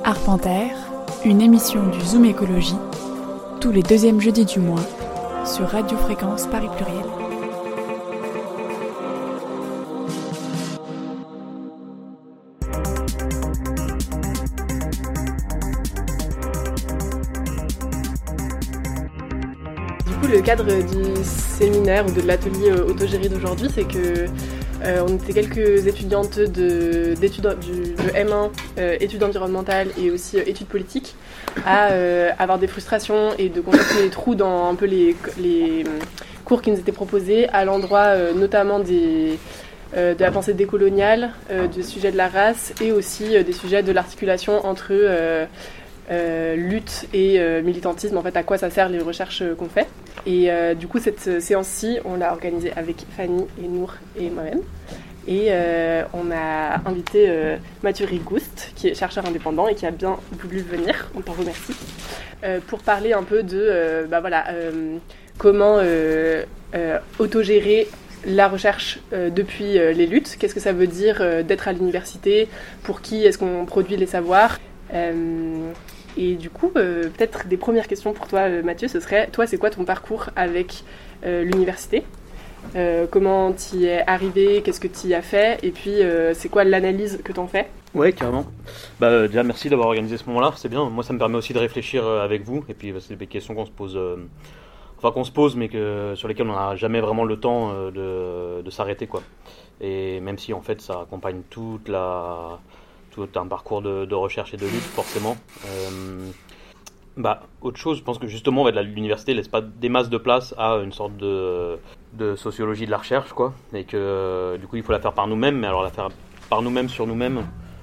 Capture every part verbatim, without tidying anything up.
Arpentaire, une émission du Zoom Écologie, tous les deuxièmes jeudis du mois, sur Radio Fréquence Paris Pluriel. Du coup, le cadre du séminaire ou de l'atelier autogéré d'aujourd'hui, c'est que Euh, on était quelques étudiantes de, d'études du, de M un, euh, études environnementales et aussi euh, études politiques, à euh, avoir des frustrations et de constater les trous dans un peu les, les cours qui nous étaient proposés, à l'endroit euh, notamment des, euh, de la pensée décoloniale, euh, du sujet de la race et aussi euh, des sujets de l'articulation entre euh, euh, lutte et euh, militantisme, en fait à quoi ça sert les recherches euh, qu'on fait. Et euh, du coup, cette séance-ci, on l'a organisée avec Fanny et Nour et moi-même. Et euh, on a invité euh, Mathieu Rigouste, qui est chercheur indépendant et qui a bien voulu venir, on t'en remercie, euh, pour parler un peu de euh, bah voilà, euh, comment euh, euh, autogérer la recherche euh, depuis euh, les luttes. Qu'est-ce que ça veut dire euh, d'être à l'université? Pour qui est-ce qu'on produit les savoirs? euh, Et du coup, euh, peut-être des premières questions pour toi, euh, Mathieu, ce serait, toi, c'est quoi ton parcours avec euh, l'université? euh, Comment tu y es arrivé? Qu'est-ce que tu y as fait? Et puis, euh, c'est quoi l'analyse que tu en fais? Ouais, carrément. Bah, euh, déjà, merci d'avoir organisé ce moment-là, c'est bien. Moi, ça me permet aussi de réfléchir euh, avec vous. Et puis, bah, c'est des questions qu'on se pose, euh, enfin, qu'on se pose, mais que, sur lesquelles on n'a jamais vraiment le temps euh, de, de s'arrêter, quoi. Et même si, en fait, ça accompagne toute la... tout un parcours de, de recherche et de lutte, forcément. Euh, bah, autre chose, je pense que justement, ouais, l'université laisse pas des masses de place à une sorte de, de sociologie de la recherche, quoi, et que euh, du coup, il faut la faire par nous-mêmes, mais alors la faire par nous-mêmes sur nous-mêmes,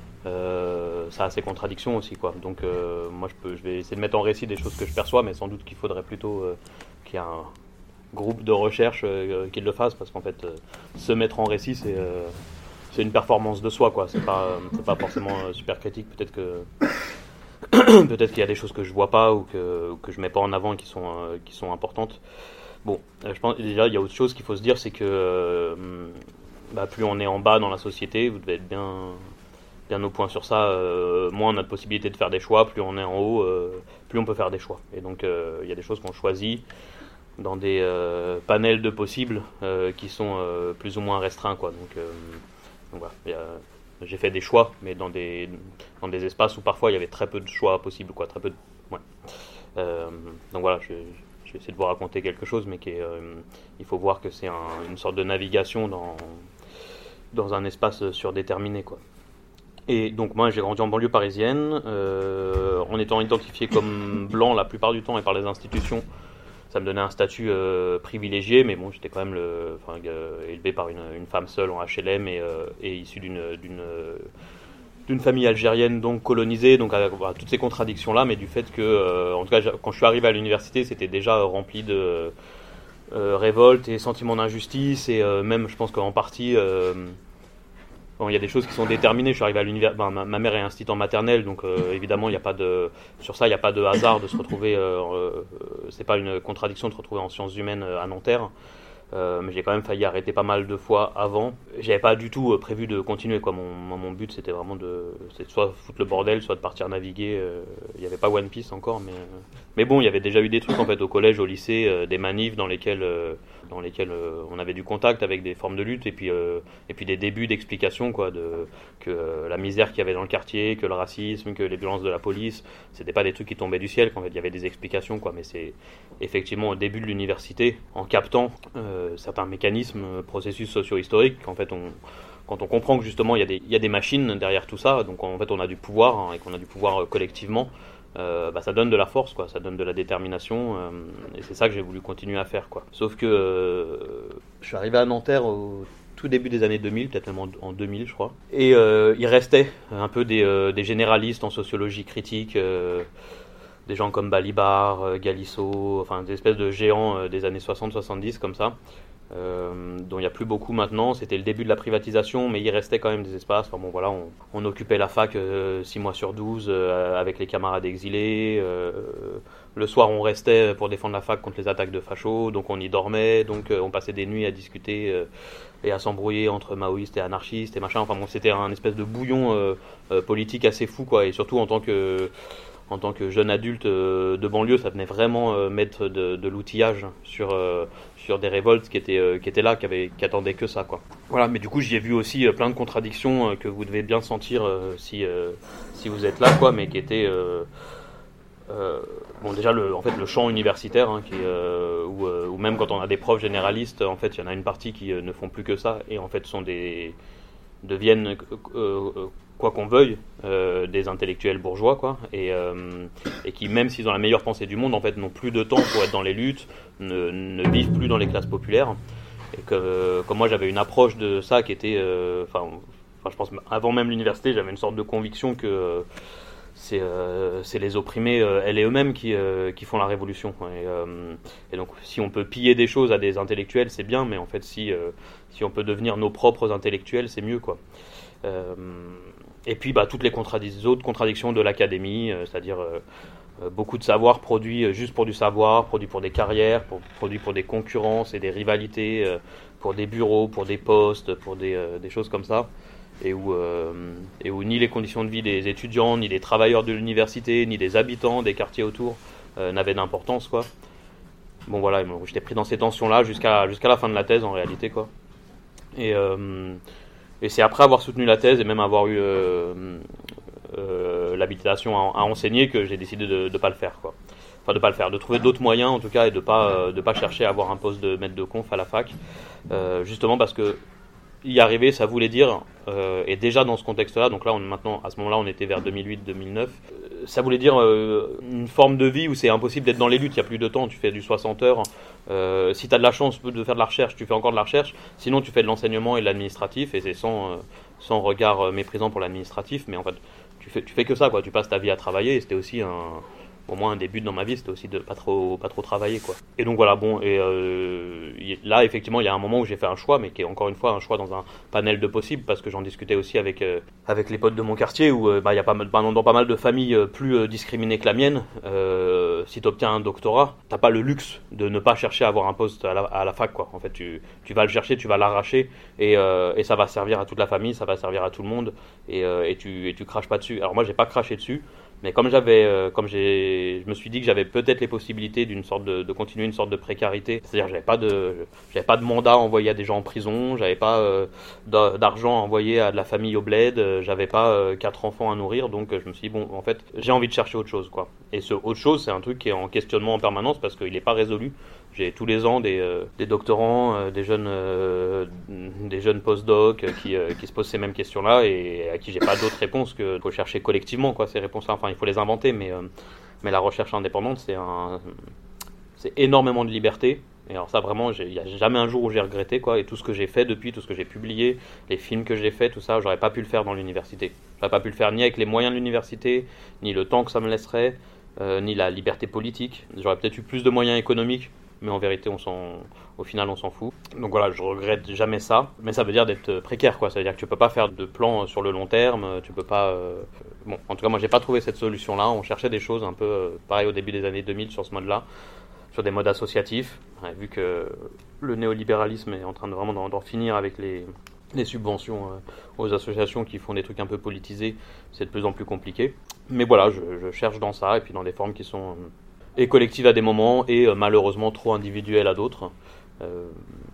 euh, ça a ses contradictions aussi, quoi. Donc, euh, moi, je, peux, je vais essayer de mettre en récit des choses que je perçois, mais sans doute qu'il faudrait plutôt euh, qu'il y ait un groupe de recherche euh, qui le fasse, parce qu'en fait, euh, se mettre en récit, c'est... Euh, c'est une performance de soi, quoi. C'est pas, c'est pas forcément super critique. Peut-être que, peut-être qu'il y a des choses que je vois pas ou que, ou que je mets pas en avant et qui sont, euh, qui sont importantes. Bon, je pense déjà il y a autre chose qu'il faut se dire, c'est que euh, bah, plus on est en bas dans la société, vous devez être bien, bien au point sur ça. Euh, moins on a de possibilité de faire des choix, plus on est en haut, euh, plus on peut faire des choix. Et donc euh, il y a des choses qu'on choisit dans des euh, panels de possibles euh, qui sont euh, plus ou moins restreints, quoi. Donc euh, Donc voilà, il y a, j'ai fait des choix, mais dans des, dans des espaces où parfois il y avait très peu de choix possibles, quoi, très peu de, ouais. euh, donc voilà, je, je vais essayer de vous raconter quelque chose, mais qui est, euh, il faut voir que c'est un, une sorte de navigation dans, dans un espace surdéterminé, quoi. Et donc moi j'ai grandi en banlieue parisienne, euh, en étant identifié comme blanc la plupart du temps et par les institutions. Ça me donnait un statut euh, privilégié, mais bon, j'étais quand même le, enfin, euh, élevé par une, une femme seule en H L M et, euh, et issu d'une, d'une, d'une famille algérienne donc colonisée, donc avec voilà, toutes ces contradictions-là, mais du fait que, euh, en tout cas, quand je suis arrivé à l'université, c'était déjà rempli de euh, révolte et sentiments d'injustice, et euh, même, je pense qu'en partie... Euh, Bon, il y a des choses qui sont déterminées. Je suis arrivé à l'université. Ben, ma, ma mère est institutrice maternelle, donc euh, évidemment, il y a pas de sur ça, il n'y a pas de hasard de se retrouver. Euh, euh, c'est pas une contradiction de se retrouver en sciences humaines à Nanterre. Euh, mais j'ai quand même failli arrêter pas mal de fois avant. J'avais pas du tout prévu de continuer, quoi. Mon, mon but, c'était vraiment de, c'était soit foutre le bordel, soit de partir naviguer. Euh, il n'y avait pas One Piece encore, mais mais bon, il y avait déjà eu des trucs en fait au collège, au lycée, euh, des manifs dans lesquels euh, dans lesquels euh, on avait du contact avec des formes de lutte et puis euh, et puis des débuts d'explication, quoi, de que euh, la misère qu'il y avait dans le quartier, que le racisme, que les violences de la police, c'était pas des trucs qui tombaient du ciel, qu'en fait il y avait des explications, quoi. Mais c'est effectivement au début de l'université, en captant euh, certains mécanismes, processus socio-historiques, qu'en fait on quand on comprend que justement il y a des il y a des machines derrière tout ça, donc en fait on a du pouvoir, hein, et qu'on a du pouvoir euh, collectivement. Euh, bah, ça donne de la force, quoi, ça donne de la détermination, euh, et c'est ça que j'ai voulu continuer à faire, quoi. Sauf que euh, je suis arrivé à Nanterre au tout début des années deux mille, peut-être même en, en deux mille, je crois, et euh, il restait un peu des, euh, des généralistes en sociologie critique, euh, des gens comme Balibar, euh, Galissot, enfin des espèces de géants euh, des années soixante soixante-dix comme ça, Euh, dont il n'y a plus beaucoup maintenant. C'était le début de la privatisation, mais il restait quand même des espaces. Enfin bon, voilà, on, on occupait la fac euh, six mois sur douze euh, avec les camarades exilés. Euh, le soir, on restait pour défendre la fac contre les attaques de fachos, donc on y dormait, donc euh, on passait des nuits à discuter euh, et à s'embrouiller entre maoïstes et anarchistes et machin. Enfin bon, c'était un espèce de bouillon euh, euh, politique assez fou, quoi. Et surtout en tant que en tant que jeune adulte euh, de banlieue, ça venait vraiment euh, mettre de, de l'outillage sur euh, sur des révoltes qui étaient euh, qui étaient là, qui avaient qui attendaient que ça, quoi. Voilà, mais du coup, j'y ai vu aussi euh, plein de contradictions euh, que vous devez bien sentir euh, si euh, si vous êtes là, quoi, mais qui étaient euh, euh, bon, déjà le en fait le champ universitaire, hein, qui euh, ou euh, ou même quand on a des profs généralistes, en fait, il y en a une partie qui euh, ne font plus que ça et en fait sont des deviennent euh, euh, quoi qu'on veuille, euh, des intellectuels bourgeois, quoi, et, euh, et qui, même s'ils ont la meilleure pensée du monde, en fait, n'ont plus de temps pour être dans les luttes, ne, ne vivent plus dans les classes populaires. Et que, euh, comme moi, j'avais une approche de ça qui était, enfin, euh, je pense, avant même l'université, j'avais une sorte de conviction que euh, c'est, euh, c'est les opprimés, euh, elles et eux-mêmes, qui, euh, qui font la révolution. Et, euh, et donc, si on peut piller des choses à des intellectuels, c'est bien, mais en fait, si, euh, si on peut devenir nos propres intellectuels, c'est mieux, quoi. Euh, Et puis bah, toutes les contradic- autres contradictions de l'académie, euh, c'est-à-dire euh, euh, beaucoup de savoir produit euh, juste pour du savoir, produit pour des carrières, pour, produit pour des concurrences et des rivalités, euh, pour des bureaux, pour des postes, pour des, euh, des choses comme ça, et où, euh, et où ni les conditions de vie des étudiants, ni des travailleurs de l'université, ni des habitants des quartiers autour euh, n'avaient d'importance, quoi. Bon voilà, bon, j'étais pris dans ces tensions-là jusqu'à, jusqu'à la fin de la thèse en réalité, quoi. Et... Euh, Et c'est après avoir soutenu la thèse et même avoir eu euh, euh, l'habilitation à, à enseigner que j'ai décidé de ne pas le faire, quoi. Enfin, de pas le faire, de trouver d'autres moyens en tout cas et de pas euh, de pas chercher à avoir un poste de maître de conf à la fac, euh, justement parce que y arriver, ça voulait dire, euh, et déjà dans ce contexte-là, donc là on maintenant à ce moment-là on était vers deux mille huit deux mille neuf, euh, ça voulait dire euh, une forme de vie où c'est impossible d'être dans les luttes, il y a plus de temps, tu fais du soixante heures, euh, si tu as de la chance de faire de la recherche, tu fais encore de la recherche, sinon tu fais de l'enseignement et de l'administratif, et c'est sans, euh, sans regard méprisant pour l'administratif, mais en fait tu fais, tu fais que ça, quoi, tu passes ta vie à travailler, et c'était aussi un... Pour moi, un des buts dans ma vie, c'était aussi de pas trop, pas trop travailler, quoi. Et donc voilà, bon, et euh, là, effectivement, il y a un moment où j'ai fait un choix, mais qui est encore une fois un choix dans un panel de possibles, parce que j'en discutais aussi avec euh, avec les potes de mon quartier, où euh, bah, il y a pas mal, dans pas mal de familles euh, plus euh, discriminées que la mienne. Euh, si tu obtiens un doctorat, t'as pas le luxe de ne pas chercher à avoir un poste à la, à la fac, quoi. En fait, tu, tu vas le chercher, tu vas l'arracher, et, euh, et ça va servir à toute la famille, ça va servir à tout le monde, et, euh, et tu et tu craches pas dessus. Alors moi, j'ai pas craché dessus. Mais comme j'avais, euh, comme j'ai, je me suis dit que j'avais peut-être les possibilités d'une sorte de, de continuer une sorte de précarité. C'est-à-dire, j'avais pas de, j'avais pas de mandat envoyé à des gens en prison, j'avais pas euh, d'argent envoyé à de la famille au bled, euh, j'avais pas euh, quatre enfants à nourrir, donc euh, je me suis dit bon, en fait, j'ai envie de chercher autre chose, quoi. Et ce autre chose, c'est un truc qui est en questionnement en permanence parce qu'il n'est pas résolu. J'ai tous les ans des, euh, des doctorants, euh, des jeunes, euh, des jeunes post-docs euh, qui, euh, qui se posent ces mêmes questions-là et à qui j'ai pas d'autre réponse que faut chercher collectivement, quoi, ces réponses-là. Enfin, il faut les inventer, mais, euh, mais la recherche indépendante, c'est un, c'est énormément de liberté. Et alors ça, vraiment, il n'y a jamais un jour où j'ai regretté, quoi. Et tout ce que j'ai fait depuis, tout ce que j'ai publié, les films que j'ai fait, tout ça, j'aurais pas pu le faire dans l'université. J'aurais pas pu le faire ni avec les moyens de l'université, ni le temps que ça me laisserait, euh, ni la liberté politique. J'aurais peut-être eu plus de moyens économiques, mais en vérité, on s'en, au final, on s'en fout. Donc voilà, je regrette jamais ça, mais ça veut dire d'être précaire, quoi. Ça veut dire que tu peux pas faire de plan sur le long terme, tu peux pas... Euh... Bon, en tout cas, moi, j'ai pas trouvé cette solution-là. On cherchait des choses un peu, euh, pareil au début des années deux mille sur ce mode-là, sur des modes associatifs, ouais, vu que le néolibéralisme est en train de vraiment d'en, d'en finir avec les, les subventions euh, aux associations qui font des trucs un peu politisés, c'est de plus en plus compliqué. Mais voilà, je, je cherche dans ça, et puis dans des formes qui sont... Euh, et collective à des moments et euh, malheureusement trop individuelle à d'autres. Euh,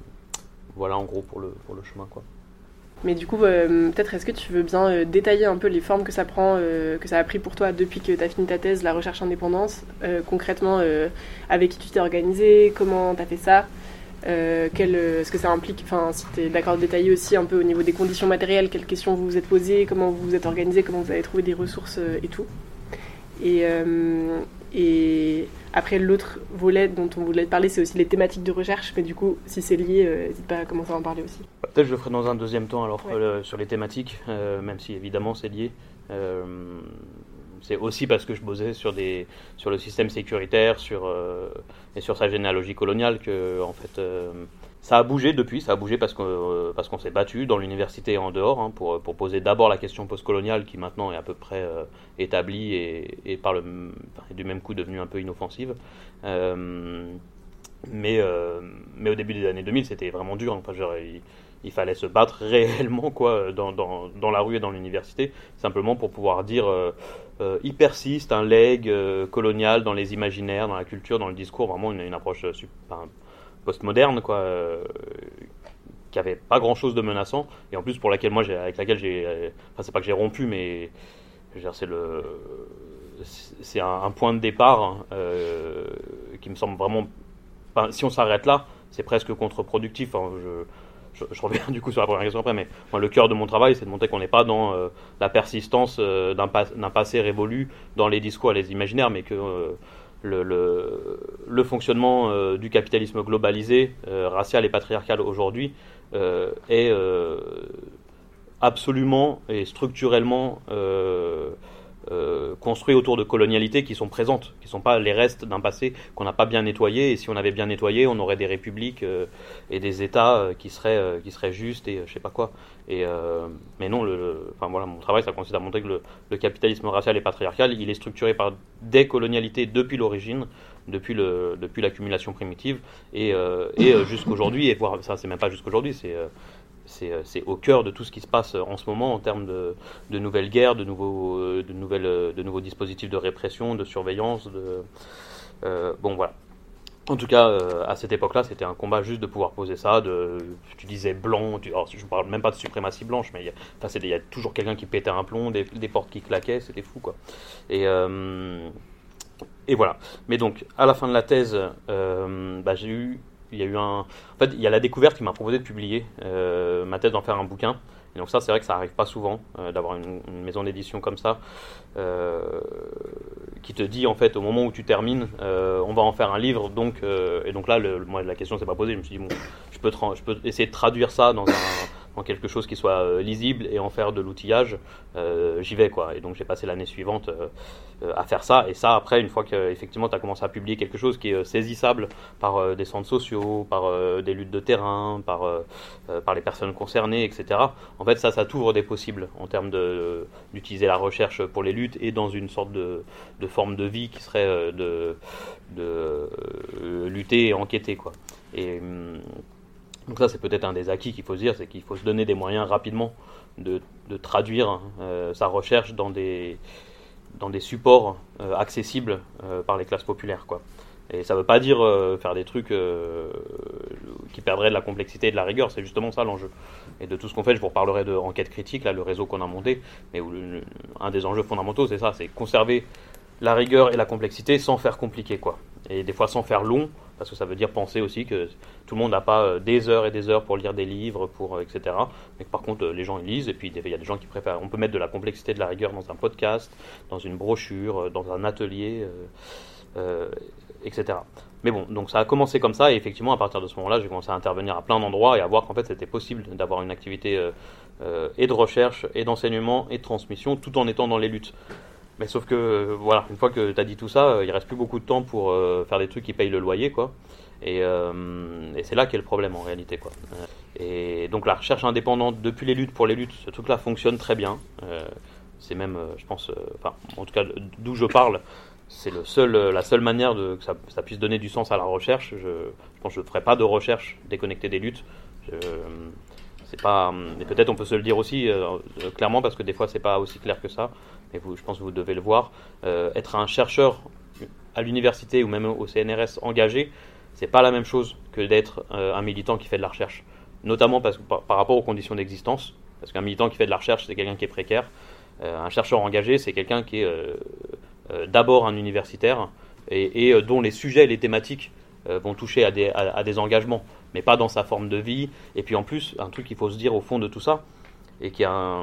voilà en gros pour le, pour le chemin, quoi. Mais du coup, euh, peut-être est-ce que tu veux bien euh, détailler un peu les formes que ça prend, euh, que ça a pris pour toi depuis que tu as fini ta thèse, la recherche indépendance, euh, concrètement euh, avec qui tu t'es organisé, comment tu as fait ça, euh, quel, euh, ce que ça implique, enfin si tu es d'accord de détailler aussi un peu au niveau des conditions matérielles, quelles questions vous vous êtes posées, comment vous vous êtes organisé, comment vous avez trouvé des ressources euh, et tout. Et, euh, et après, l'autre volet dont on voulait te parler, c'est aussi les thématiques de recherche. Mais du coup, si c'est lié, euh, n'hésite pas à commencer à en parler aussi. Peut-être je le ferai dans un deuxième temps, alors, ouais. euh, sur les thématiques, euh, même si évidemment c'est lié. Euh, c'est aussi parce que je bossais sur, des, sur le système sécuritaire sur, euh, et sur sa généalogie coloniale que, en fait, euh, ça a bougé depuis, ça a bougé parce, que, euh, parce qu'on s'est battu dans l'université et en dehors hein, pour, pour poser d'abord la question postcoloniale qui maintenant est à peu près euh, établie et, et par le, enfin, du même coup devenue un peu inoffensive. Euh, mais, euh, mais au début des années deux mille, c'était vraiment dur. Enfin, genre, il, il fallait se battre réellement quoi, dans, dans, dans la rue et dans l'université, simplement pour pouvoir dire euh, euh, il persiste un legs euh, colonial dans les imaginaires, dans la culture, dans le discours, vraiment une, une approche euh, super, postmoderne, quoi, euh, qui avait pas grand chose de menaçant, et en plus pour laquelle moi, j'ai, avec laquelle j'ai, enfin c'est pas que j'ai rompu, mais je veux dire, c'est le, c'est un, un point de départ hein, euh, qui me semble vraiment, enfin, si on s'arrête là, c'est presque contre-productif. Hein, je, je, je reviens du coup sur la première question après, mais moi, le cœur de mon travail, c'est de montrer qu'on n'est pas dans euh, la persistance euh, d'un, pas, d'un passé révolu dans les discours et les imaginaires, mais que euh, Le, le, le fonctionnement euh, du capitalisme globalisé, euh, racial et patriarcal aujourd'hui euh, est euh, absolument et structurellement euh, euh, construit autour de colonialités qui sont présentes, qui ne sont pas les restes d'un passé qu'on n'a pas bien nettoyé. Et si on avait bien nettoyé, on aurait des républiques euh, et des États euh, qui seraient euh, qui seraient justes et euh, je sais pas quoi. Et euh, mais non, le, le, enfin voilà, mon travail, ça consiste à montrer que le, le capitalisme racial et patriarcal, il est structuré par des colonialités depuis l'origine, depuis le depuis l'accumulation primitive et euh, et euh, jusqu'aujourd'hui. Et voire ça, c'est même pas jusqu'aujourd'hui, c'est euh, C'est, c'est au cœur de tout ce qui se passe en ce moment en termes de, de nouvelles guerres, de nouveaux, de, nouvelles, de nouveaux dispositifs de répression, de surveillance. De, euh, bon, voilà. En tout cas, euh, à cette époque-là, c'était un combat juste de pouvoir poser ça. De, tu disais blanc, tu, alors, je ne parle même pas de suprématie blanche, mais il y a, enfin, c'est, il y a toujours quelqu'un qui pétait un plomb, des, des portes qui claquaient, c'était fou, quoi. Et, euh, et voilà. Mais donc, à la fin de la thèse, euh, bah, j'ai eu... Il y a eu un, en fait, il y a la découverte qui m'a proposé de publier euh, ma thèse, d'en faire un bouquin. Et donc ça, c'est vrai que ça arrive pas souvent euh, d'avoir une, une maison d'édition comme ça euh, qui te dit en fait au moment où tu termines, euh, on va en faire un livre. Donc euh, et donc là, le, moi la question s'est pas posée. Je me suis dit bon, je peux, tra- je peux essayer de traduire ça dans un en quelque chose qui soit euh, lisible et en faire de l'outillage, euh, j'y vais quoi. Et donc j'ai passé l'année suivante euh, euh, à faire ça. Et ça après, une fois que effectivement tu as commencé à publier quelque chose qui est euh, saisissable par euh, des centres sociaux, par euh, des luttes de terrain, par, euh, euh, par les personnes concernées, et cetera. En fait ça, ça t'ouvre des possibles en termes de, euh, d'utiliser la recherche pour les luttes et dans une sorte de, de forme de vie qui serait euh, de, de euh, lutter et enquêter quoi. Et hum, donc ça, c'est peut-être un des acquis qu'il faut se dire, c'est qu'il faut se donner des moyens rapidement de, de traduire euh, sa recherche dans des, dans des supports euh, accessibles euh, par les classes populaires, quoi. Et ça ne veut pas dire euh, faire des trucs euh, qui perdraient de la complexité et de la rigueur, c'est justement ça l'enjeu. Et de tout ce qu'on fait, je vous reparlerai de Enquête Critique, là, le réseau qu'on a monté, mais où le, un des enjeux fondamentaux, c'est ça, c'est conserver la rigueur et la complexité sans faire compliqué, quoi. Et des fois sans faire long, parce que ça veut dire penser aussi que tout le monde n'a pas des heures et des heures pour lire des livres, pour, et cetera. Mais que par contre, les gens ils lisent, et puis il y a des gens qui préfèrent. On peut mettre de la complexité, de la rigueur dans un podcast, dans une brochure, dans un atelier, euh, euh, et cetera. Mais bon, donc ça a commencé comme ça, et effectivement, à partir de ce moment-là, j'ai commencé à intervenir à plein d'endroits et à voir qu'en fait, c'était possible d'avoir une activité euh, euh, et de recherche, et d'enseignement, et de transmission, tout en étant dans les luttes. Mais sauf que, euh, voilà, une fois que tu as dit tout ça, euh, il reste plus beaucoup de temps pour euh, faire des trucs qui payent le loyer, quoi. Et, euh, et c'est là qu'est le problème, en réalité, quoi. Et donc la recherche indépendante depuis les luttes pour les luttes, ce truc-là fonctionne très bien. Euh, c'est même, euh, je pense, euh, enfin, en tout cas, d'où je parle, c'est le seul, la seule manière de, que ça, ça puisse donner du sens à la recherche. Je, je pense que je ne ferai pas de recherche déconnectée des luttes. Je, c'est pas, et peut-être on peut se le dire aussi euh, clairement, parce que des fois c'est pas aussi clair que ça, mais vous, je pense que vous devez le voir. Euh, être un chercheur à l'université ou même au C N R S engagé, c'est pas la même chose que d'être euh, un militant qui fait de la recherche. Notamment parce que, par, par rapport aux conditions d'existence, parce qu'un militant qui fait de la recherche, c'est quelqu'un qui est précaire. Euh, un chercheur engagé, c'est quelqu'un qui est euh, euh, d'abord un universitaire et, et euh, dont les sujets et les thématiques euh, vont toucher à des, à, à des engagements, mais pas dans sa forme de vie. Et puis en plus, un truc qu'il faut se dire au fond de tout ça, et qui a un,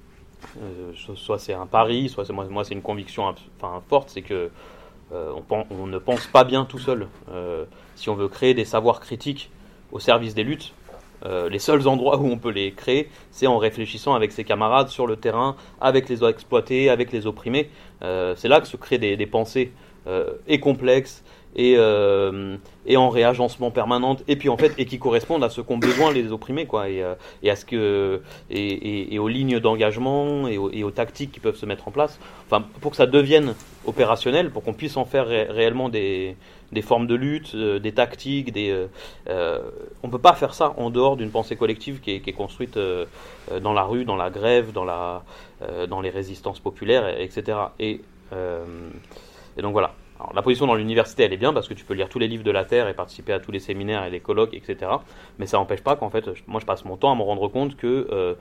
euh, soit c'est un pari, soit c'est, moi, moi c'est une conviction enfin, forte, c'est que euh, on, on ne pense pas bien tout seul. Euh, si on veut créer des savoirs critiques au service des luttes, euh, les seuls endroits où on peut les créer, c'est en réfléchissant avec ses camarades sur le terrain, avec les exploités, avec les opprimés. Euh, c'est là que se créent des, des pensées euh, et complexes, et, euh, et en réagencement permanente, et puis en fait, et qui correspondent à ce qu'ont besoin les opprimés, quoi, et, euh, et à ce que, et, et, et aux lignes d'engagement et aux, et aux tactiques qui peuvent se mettre en place. Enfin, pour que ça devienne opérationnel, pour qu'on puisse en faire ré- réellement des, des formes de lutte, euh, des tactiques, des, euh, euh, on peut pas faire ça en dehors d'une pensée collective qui est, qui est construite euh, dans la rue, dans la grève, dans la, euh, dans les résistances populaires, et cetera. Et, euh, et donc voilà. Alors, la position dans l'université, elle est bien parce que tu peux lire tous les livres de la Terre et participer à tous les séminaires et les colloques, et cetera. Mais ça n'empêche pas qu'en fait, je- moi je passe mon temps à me rendre compte que euh,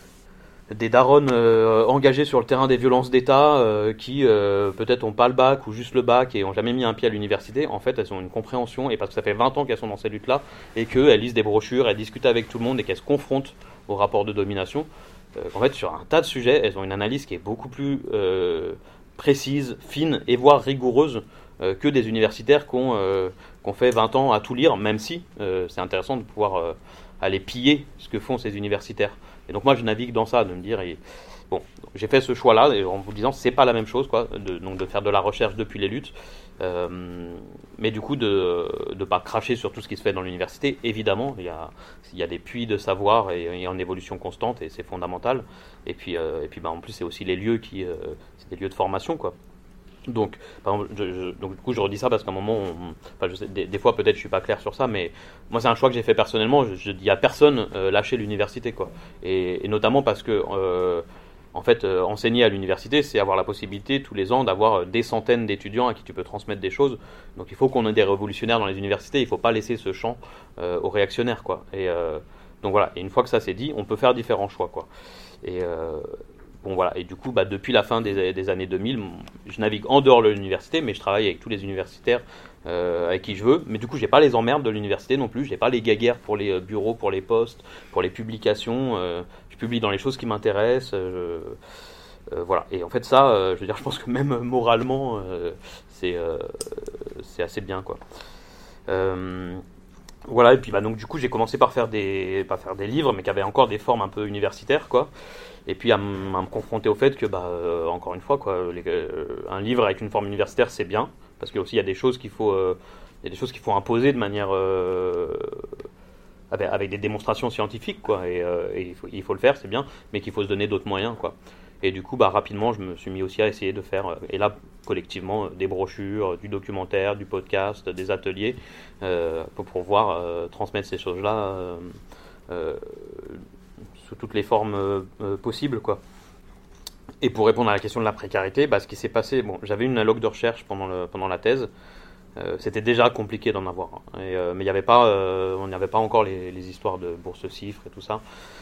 des darons euh, engagés sur le terrain des violences d'État euh, qui euh, peut-être ont pas le bac ou juste le bac et ont jamais mis un pied à l'université, en fait elles ont une compréhension, et parce que ça fait vingt ans qu'elles sont dans ces luttes-là et qu'elles lisent des brochures, elles discutent avec tout le monde et qu'elles se confrontent aux rapports de domination, euh, en fait sur un tas de sujets elles ont une analyse qui est beaucoup plus euh, précise, fine et voire rigoureuse euh, que des universitaires qui ont, euh, qui ont fait vingt ans à tout lire, même si euh, c'est intéressant de pouvoir euh, aller piller ce que font ces universitaires. Et donc moi je navigue dans ça, de me dire, et, bon, j'ai fait ce choix-là et en vous disant c'est pas la même chose, quoi, de, donc de faire de la recherche depuis les luttes, euh, mais du coup de ne pas cracher sur tout ce qui se fait dans l'université. Évidemment, il y a, il y a des puits de savoir et, et en évolution constante et c'est fondamental. Et puis, euh, et puis bah, en plus c'est aussi les lieux qui, euh, c'est des lieux de formation, quoi. Donc, par exemple, je, je, donc du coup, je redis ça parce qu'à un moment, on, enfin, je sais, des, des fois peut-être je suis pas clair sur ça, mais moi c'est un choix que j'ai fait personnellement. Je, je dis à personne euh, lâcher l'université, quoi. Et, et notamment parce que, euh, en fait, euh, enseigner à l'université, c'est avoir la possibilité tous les ans d'avoir des centaines d'étudiants à qui tu peux transmettre des choses. Donc, il faut qu'on ait des révolutionnaires dans les universités. Il faut pas laisser ce champ euh, aux réactionnaires, quoi. Et euh, donc voilà. Et une fois que ça c'est dit, on peut faire différents choix, quoi. Et euh, Bon, voilà. Et du coup, bah, depuis la fin des, des années deux mille, je navigue en dehors de l'université, mais je travaille avec tous les universitaires euh, avec qui je veux. Mais du coup, j'ai pas les emmerdes de l'université non plus. J'ai pas les guéguerres pour les bureaux, pour les postes, pour les publications. Euh, je publie dans les choses qui m'intéressent. Euh, euh, voilà. Et en fait, ça, euh, je veux dire, je pense que même moralement, euh, c'est euh, c'est assez bien, quoi. Euh, Voilà, et puis bah, donc du coup j'ai commencé par faire des, par faire des livres, mais qui avaient encore des formes un peu universitaires, quoi. Et puis à, m- à me confronter au fait que, bah, euh, encore une fois, quoi, les- euh, un livre avec une forme universitaire c'est bien, parce qu'il y a aussi il y a des choses qu'il faut, euh, il y a des choses qu'il faut imposer de manière, euh, avec, avec des démonstrations scientifiques, quoi. Et, euh, et il faut, il faut le faire, c'est bien, mais qu'il faut se donner d'autres moyens, quoi. Et du coup, bah, rapidement, je me suis mis aussi à essayer de faire, euh, et là, collectivement, euh, des brochures, euh, du documentaire, du podcast, des ateliers, euh, pour pouvoir euh, transmettre ces choses-là euh, euh, sous toutes les formes euh, euh, possibles, quoi. Et pour répondre à la question de la précarité, bah, ce qui s'est passé, bon, j'avais une alloc de recherche pendant, le, pendant la thèse. Euh, c'était déjà compliqué d'en avoir, hein. Et, euh, mais il y avait pas, euh, on n'y avait pas encore les, les histoires de bourse chiffres et tout ça.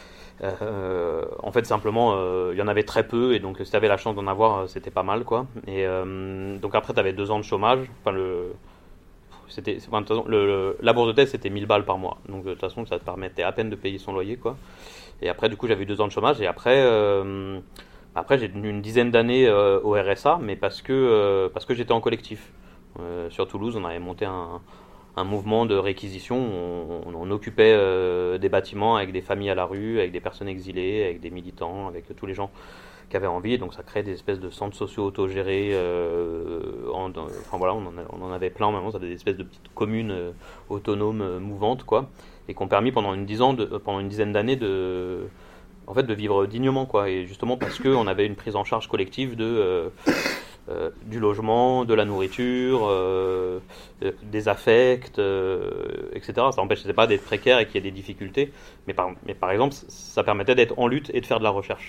Euh, en fait, simplement, euh, il y en avait très peu, et donc si tu avais la chance d'en avoir, euh, c'était pas mal, quoi. Et euh, donc après, tu avais deux ans de chômage. Enfin, le, c'était, enfin, de toute façon, le, le- la bourse de thèse, c'était mille balles par mois. Donc de toute façon, ça te permettait à peine de payer son loyer, quoi. Et après, du coup, j'avais eu deux ans de chômage, et après, euh, après j'ai tenu une dizaine d'années euh, au R S A, mais parce que, euh, parce que j'étais en collectif. Euh, sur Toulouse, on avait monté un, un mouvement de réquisition. On, on- on occupait euh, des bâtiments avec des familles à la rue, avec des personnes exilées, avec des militants, avec tous les gens qui avaient envie. Et donc ça crée des espèces de centres sociaux autogérés. Euh, en- dans- enfin voilà, on en, a- on en avait plein maintenant. Ça des espèces de petites communes euh, autonomes, euh, mouvantes, quoi, et qui ont permis pendant une dizaine, de, pendant une dizaine d'années de, en fait, de vivre dignement, quoi. Et justement parce que on avait une prise en charge collective de euh, euh, du logement, de la nourriture, euh, euh, des affects, euh, et cetera. Ça n'empêchait pas d'être précaire et qu'il y ait des difficultés, mais par, mais par exemple, ça permettait d'être en lutte et de faire de la recherche.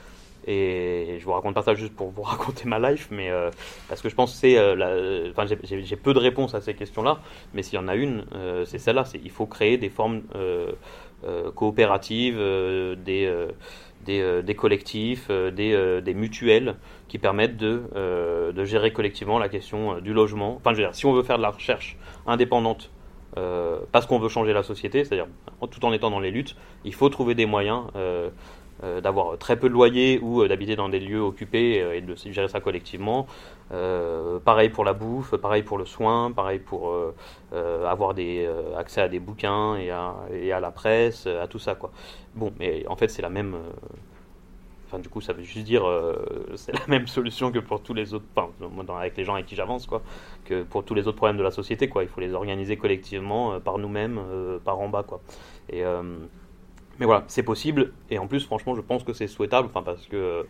Et je vous raconte pas ça juste pour vous raconter ma life, mais euh, parce que je pense que c'est, euh, la- enfin, j'ai- j'ai j'ai peu de réponses à ces questions-là, mais s'il y en a une, euh, c'est celle-là. C'est il faut créer des formes euh, euh, coopératives, euh, des, euh, des, euh, des collectifs, euh, des, euh, des mutuelles qui permettent de, euh, de gérer collectivement la question euh, du logement. Enfin, je veux dire, si on veut faire de la recherche indépendante, euh, parce qu'on veut changer la société, c'est-à-dire tout en étant dans les luttes, il faut trouver des moyens. Euh, euh, d'avoir très peu de loyer ou euh, d'habiter dans des lieux occupés euh, et de gérer ça collectivement. Euh, pareil pour la bouffe, pareil pour le soin, pareil pour euh, euh, avoir des, euh, accès à des bouquins et à, et à la presse, à tout ça, quoi. Bon, mais en fait c'est la même, euh, enfin du coup ça veut juste dire euh, c'est la même solution que pour tous les autres, enfin dans, avec les gens avec qui j'avance quoi, que pour tous les autres problèmes de la société quoi. Il faut les organiser collectivement euh, par nous-mêmes, euh, par en bas quoi. Et euh, mais voilà, c'est possible et en plus franchement je pense que c'est souhaitable, enfin parce que euh,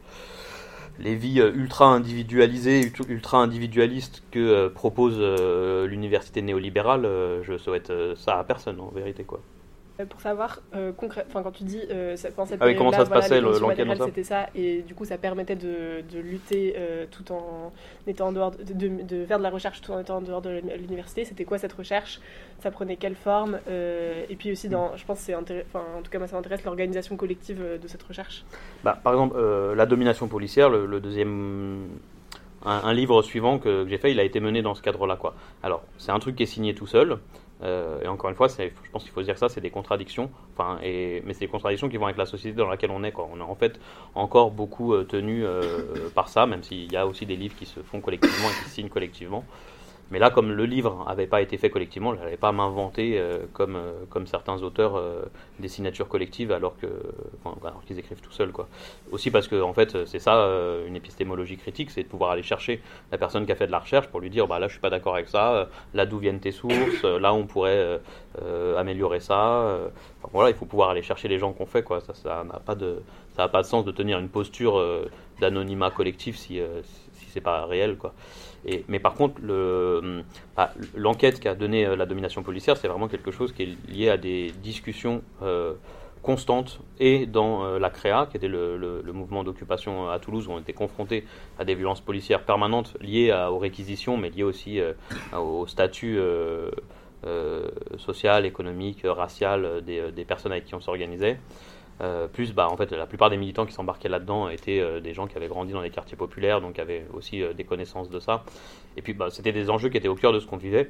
les vies ultra individualisées, ultra individualistes que euh, propose euh, l'université néolibérale, euh, je souhaite euh, ça à personne en vérité quoi. Pour savoir, euh, concrètement, enfin quand tu dis, euh, ça, cette ah oui, comment ça se voilà, passait le, l'enquête dans ça c'était ça, et du coup ça permettait de, de lutter euh, tout en étant en dehors, de, de, de faire de la recherche tout en étant en dehors de l'université. C'était quoi cette recherche? Ça prenait quelle forme? euh, Et puis aussi, dans, je pense que c'est intéressant, enfin en tout cas moi ça m'intéresse, l'organisation collective de cette recherche. Bah, par exemple, euh, la domination policière, le, le deuxième... Un, un livre suivant que, que j'ai fait, il a été mené dans ce cadre-là quoi. Alors, c'est un truc qui est signé tout seul. Euh, et encore une fois, c'est, je pense qu'il faut se dire que ça, c'est des contradictions. Enfin, et, mais c'est des contradictions qui vont avec la société dans laquelle on est. Quoi. On est en fait encore beaucoup euh, tenu euh, par ça, même s'il y a aussi des livres qui se font collectivement et qui se signent collectivement. Mais là, comme le livre n'avait pas été fait collectivement, je n'allais pas m'inventer euh, comme, euh, comme certains auteurs euh, des signatures collectives alors, que, enfin, alors qu'ils écrivent tout seuls. Quoi. Aussi parce que en fait, c'est ça euh, une épistémologie critique, c'est de pouvoir aller chercher la personne qui a fait de la recherche pour lui dire bah, là je suis pas d'accord avec ça, euh, là d'où viennent tes sources, euh, là on pourrait euh, euh, améliorer ça. Euh, enfin, voilà, il faut pouvoir aller chercher les gens qu'on fait. Quoi. Ça, ça n'a pas de, ça n'a pas de sens de tenir une posture euh, d'anonymat collectif si, euh, si, si c'est pas réel. Quoi. Et, mais par contre, le, bah, l'enquête qui a donné euh, la domination policière, c'est vraiment quelque chose qui est lié à des discussions euh, constantes et dans euh, la CREA, qui était le, le, le mouvement d'occupation à Toulouse, où on était confrontés à des violences policières permanentes liées à, aux réquisitions, mais liées aussi euh, au statut euh, euh, social, économique, racial des, des personnes avec qui on s'organisait. Euh, plus bah, en fait la plupart des militants qui s'embarquaient là-dedans étaient euh, des gens qui avaient grandi dans les quartiers populaires, donc avaient aussi euh, des connaissances de ça, et puis bah, c'était des enjeux qui étaient au cœur de ce qu'on vivait.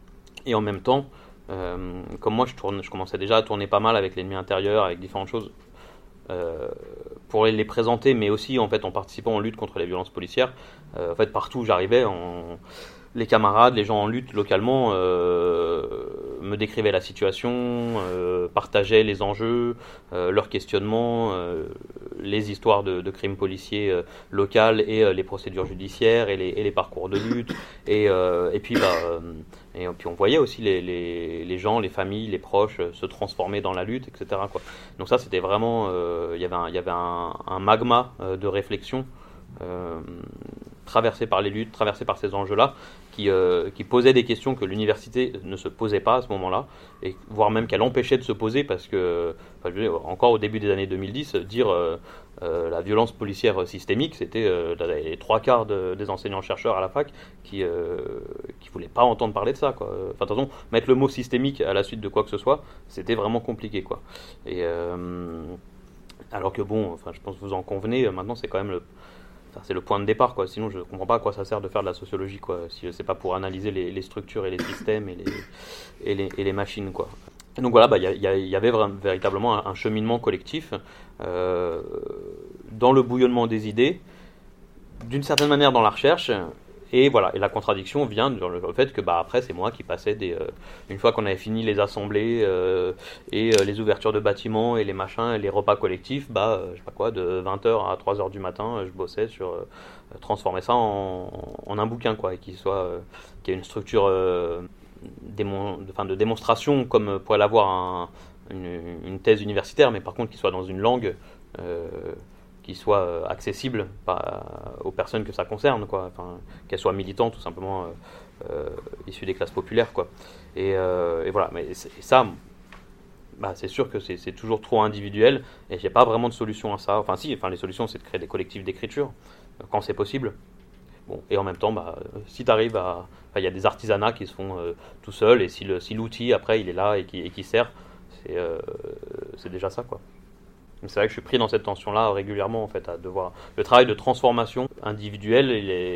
Et en même temps euh, comme moi je, tourne, je commençais déjà à tourner pas mal avec l'ennemi intérieur, avec différentes choses euh, pour les présenter, mais aussi en fait en participant en lutte contre les violences policières. Euh, en fait partout où j'arrivais, en... les camarades, les gens en lutte localement euh, me décrivaient la situation, euh, partageaient les enjeux, euh, leurs questionnements, euh, les histoires de, de crimes policiers euh, locales et euh, les procédures judiciaires et les, et les parcours de lutte. Et, euh, et, puis, bah, euh, et puis on voyait aussi les, les, les gens, les familles, les proches euh, se transformer dans la lutte, et cetera quoi. Donc ça c'était vraiment, euh, il y avait un, il y avait un, un magma euh, de réflexion Euh, traversé par les luttes, traversé par ces enjeux-là, qui, euh, qui posaient des questions que l'université ne se posait pas à ce moment-là, et voire même qu'elle empêchait de se poser, parce que, enfin, je veux dire, encore au début des années deux mille dix, dire euh, euh, la violence policière systémique, c'était euh, les trois quarts de, des enseignants-chercheurs à la fac qui euh, qui voulaient pas entendre parler de ça, quoi. Enfin, de toute façon, mettre le mot systémique à la suite de quoi que ce soit, c'était vraiment compliqué, quoi. Et euh, alors que bon, enfin, je pense que vous en convenez, maintenant c'est quand même le Enfin, c'est le point de départ, quoi. Sinon je ne comprends pas à quoi ça sert de faire de la sociologie, quoi, si c'est pas pour analyser les, les structures et les systèmes et les, et les, et les machines, quoi. Et donc voilà, bah, y, a, y, a, y avait vraiment, véritablement un, un cheminement collectif euh, dans le bouillonnement des idées, d'une certaine manière dans la recherche. Et voilà, et la contradiction vient dans le fait que bah, après c'est moi qui passais des, euh, une fois qu'on avait fini les assemblées euh, et euh, les ouvertures de bâtiments et les machins et les repas collectifs, bah euh, je sais pas quoi, de vingt heures à trois heures du matin, je bossais sur euh, transformer ça en, en un bouquin, quoi, et qui soit euh, qui ait une structure euh, démon, de, enfin, de démonstration comme pourrait l'avoir un, une, une thèse universitaire, mais par contre qui soit dans une langue euh, qui soit accessible aux personnes que ça concerne, quoi. Enfin, qu'elles soient militantes, tout simplement euh, euh, issues des classes populaires, quoi. Et, euh, et voilà, mais et ça, bah, c'est sûr que c'est, c'est toujours trop individuel, et j'ai pas vraiment de solution à ça. Enfin si, enfin les solutions c'est de créer des collectifs d'écriture quand c'est possible. Bon, et en même temps, bah, si tu arrives à, il y a des artisanats qui se font euh, tout seuls, et si, le, si l'outil après il est là et qui, et qui sert, c'est, euh, c'est déjà ça, quoi. C'est vrai que je suis pris dans cette tension-là régulièrement, en fait, à devoir. Le travail de transformation individuelle, il est...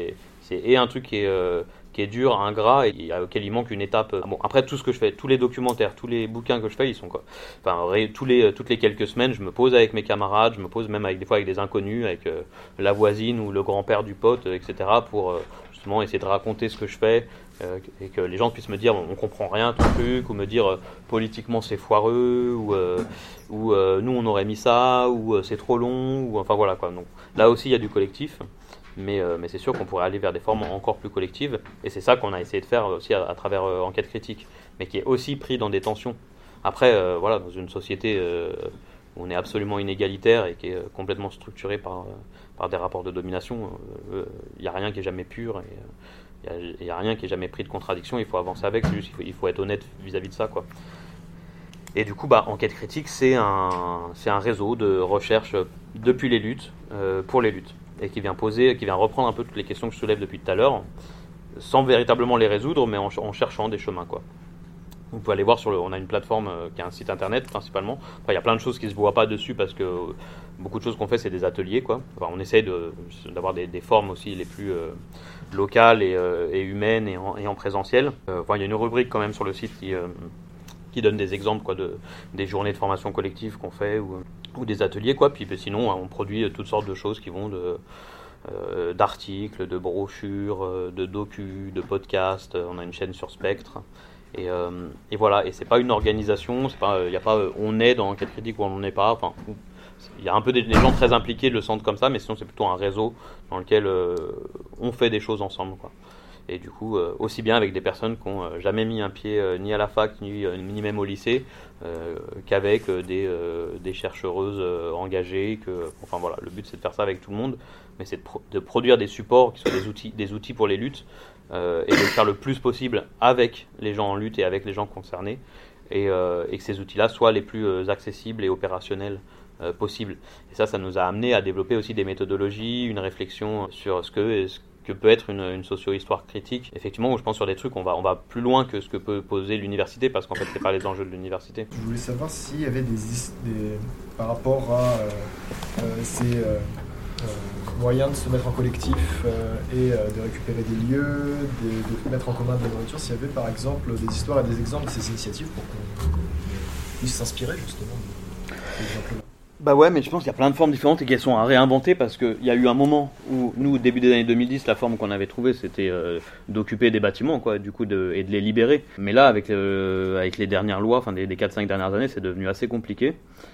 C'est et un truc qui est, euh, qui est dur, ingrat, et auquel il manque une étape. Bon, après, tout ce que je fais, tous les documentaires, tous les bouquins que je fais, ils sont quoi. Enfin, ré, tous les, toutes les quelques semaines, je me pose avec mes camarades, je me pose même avec des fois avec des inconnus, avec euh, la voisine ou le grand-père du pote, et cetera, pour euh, justement essayer de raconter ce que je fais, euh, et que les gens puissent me dire on comprend rien ton truc, ou me dire euh, politiquement c'est foireux, ou, euh, ou euh, nous on aurait mis ça, ou euh, c'est trop long, ou enfin voilà quoi. Donc là aussi il y a du collectif. Mais, euh, mais c'est sûr qu'on pourrait aller vers des formes encore plus collectives, et c'est ça qu'on a essayé de faire aussi à, à travers euh, Enquête Critique, mais qui est aussi pris dans des tensions. Après, euh, voilà, dans une société euh, où on est absolument inégalitaire et qui est euh, complètement structurée par, euh, par des rapports de domination, il euh, n'y a rien qui est jamais pur, et il euh, n'y a, a rien qui est jamais pris de contradiction, il faut avancer avec, c'est juste qu'il faut, il faut être honnête vis-à-vis de ça, quoi. Et du coup, bah, Enquête Critique, c'est un, c'est un réseau de recherche depuis les luttes, euh, pour les luttes, et qui vient poser, qui vient reprendre un peu toutes les questions que je soulève depuis tout à l'heure, sans véritablement les résoudre, mais en, en cherchant des chemins, quoi. Vous pouvez aller voir sur le, on a une plateforme euh, qui a un site internet principalement. Après, il y a plein de choses qui se voient pas dessus parce que euh, beaucoup de choses qu'on fait, c'est des ateliers, quoi. Enfin, on essaie de, d'avoir des, des formes aussi les plus euh, locales et, euh, et humaines et en, et en présentiel. Euh, enfin, il y a une rubrique quand même sur le site qui euh, qui donne des exemples, quoi, de des journées de formation collective qu'on fait, ou ou des ateliers, quoi. Puis sinon, on produit toutes sortes de choses qui vont de euh, d'articles, de brochures, de docus, de podcasts. On a une chaîne sur Spectre. Et, euh, et voilà. Et c'est pas une organisation. C'est pas, il y a pas, on est dans Enquête Critique ou on n'en est pas. Enfin, il y a un peu des, des gens très impliqués le sentent comme ça, mais sinon c'est plutôt un réseau dans lequel euh, on fait des choses ensemble, quoi. Et du coup, euh, aussi bien avec des personnes qui n'ont euh, jamais mis un pied euh, ni à la fac, ni, euh, ni même au lycée, euh, qu'avec euh, des, euh, des chercheuses euh, engagées. Que, enfin voilà, le but c'est de faire ça avec tout le monde, mais c'est de, pro- de produire des supports qui soient des outils, des outils pour les luttes, euh, et de le faire le plus possible avec les gens en lutte et avec les gens concernés, et, euh, et que ces outils-là soient les plus euh, accessibles et opérationnels euh, possibles. Et ça, ça nous a amené à développer aussi des méthodologies, une réflexion sur ce que... Ce que peut être une, une socio-histoire critique, effectivement, où je pense sur des trucs, on va, on va plus loin que ce que peut poser l'université, parce qu'en fait, c'est pas les enjeux de l'université. Je voulais savoir s'il y avait des, des par rapport à euh, euh, ces euh, euh, moyens de se mettre en collectif euh, et euh, de récupérer des lieux, de, de mettre en commun de la nourriture, s'il y avait par exemple des histoires et des exemples de ces initiatives pour qu'on puisse s'inspirer justement de ces exemples-là. Bah ouais, mais je pense qu'il y a plein de formes différentes et qu'elles sont à réinventer, parce qu'il y a eu un moment où, nous, au début des années deux mille dix, la forme qu'on avait trouvée, c'était euh, d'occuper des bâtiments, quoi, du coup, de, et de les libérer. Mais là, avec, euh, avec les dernières lois, enfin des, des quatre cinq dernières années, c'est devenu assez compliqué.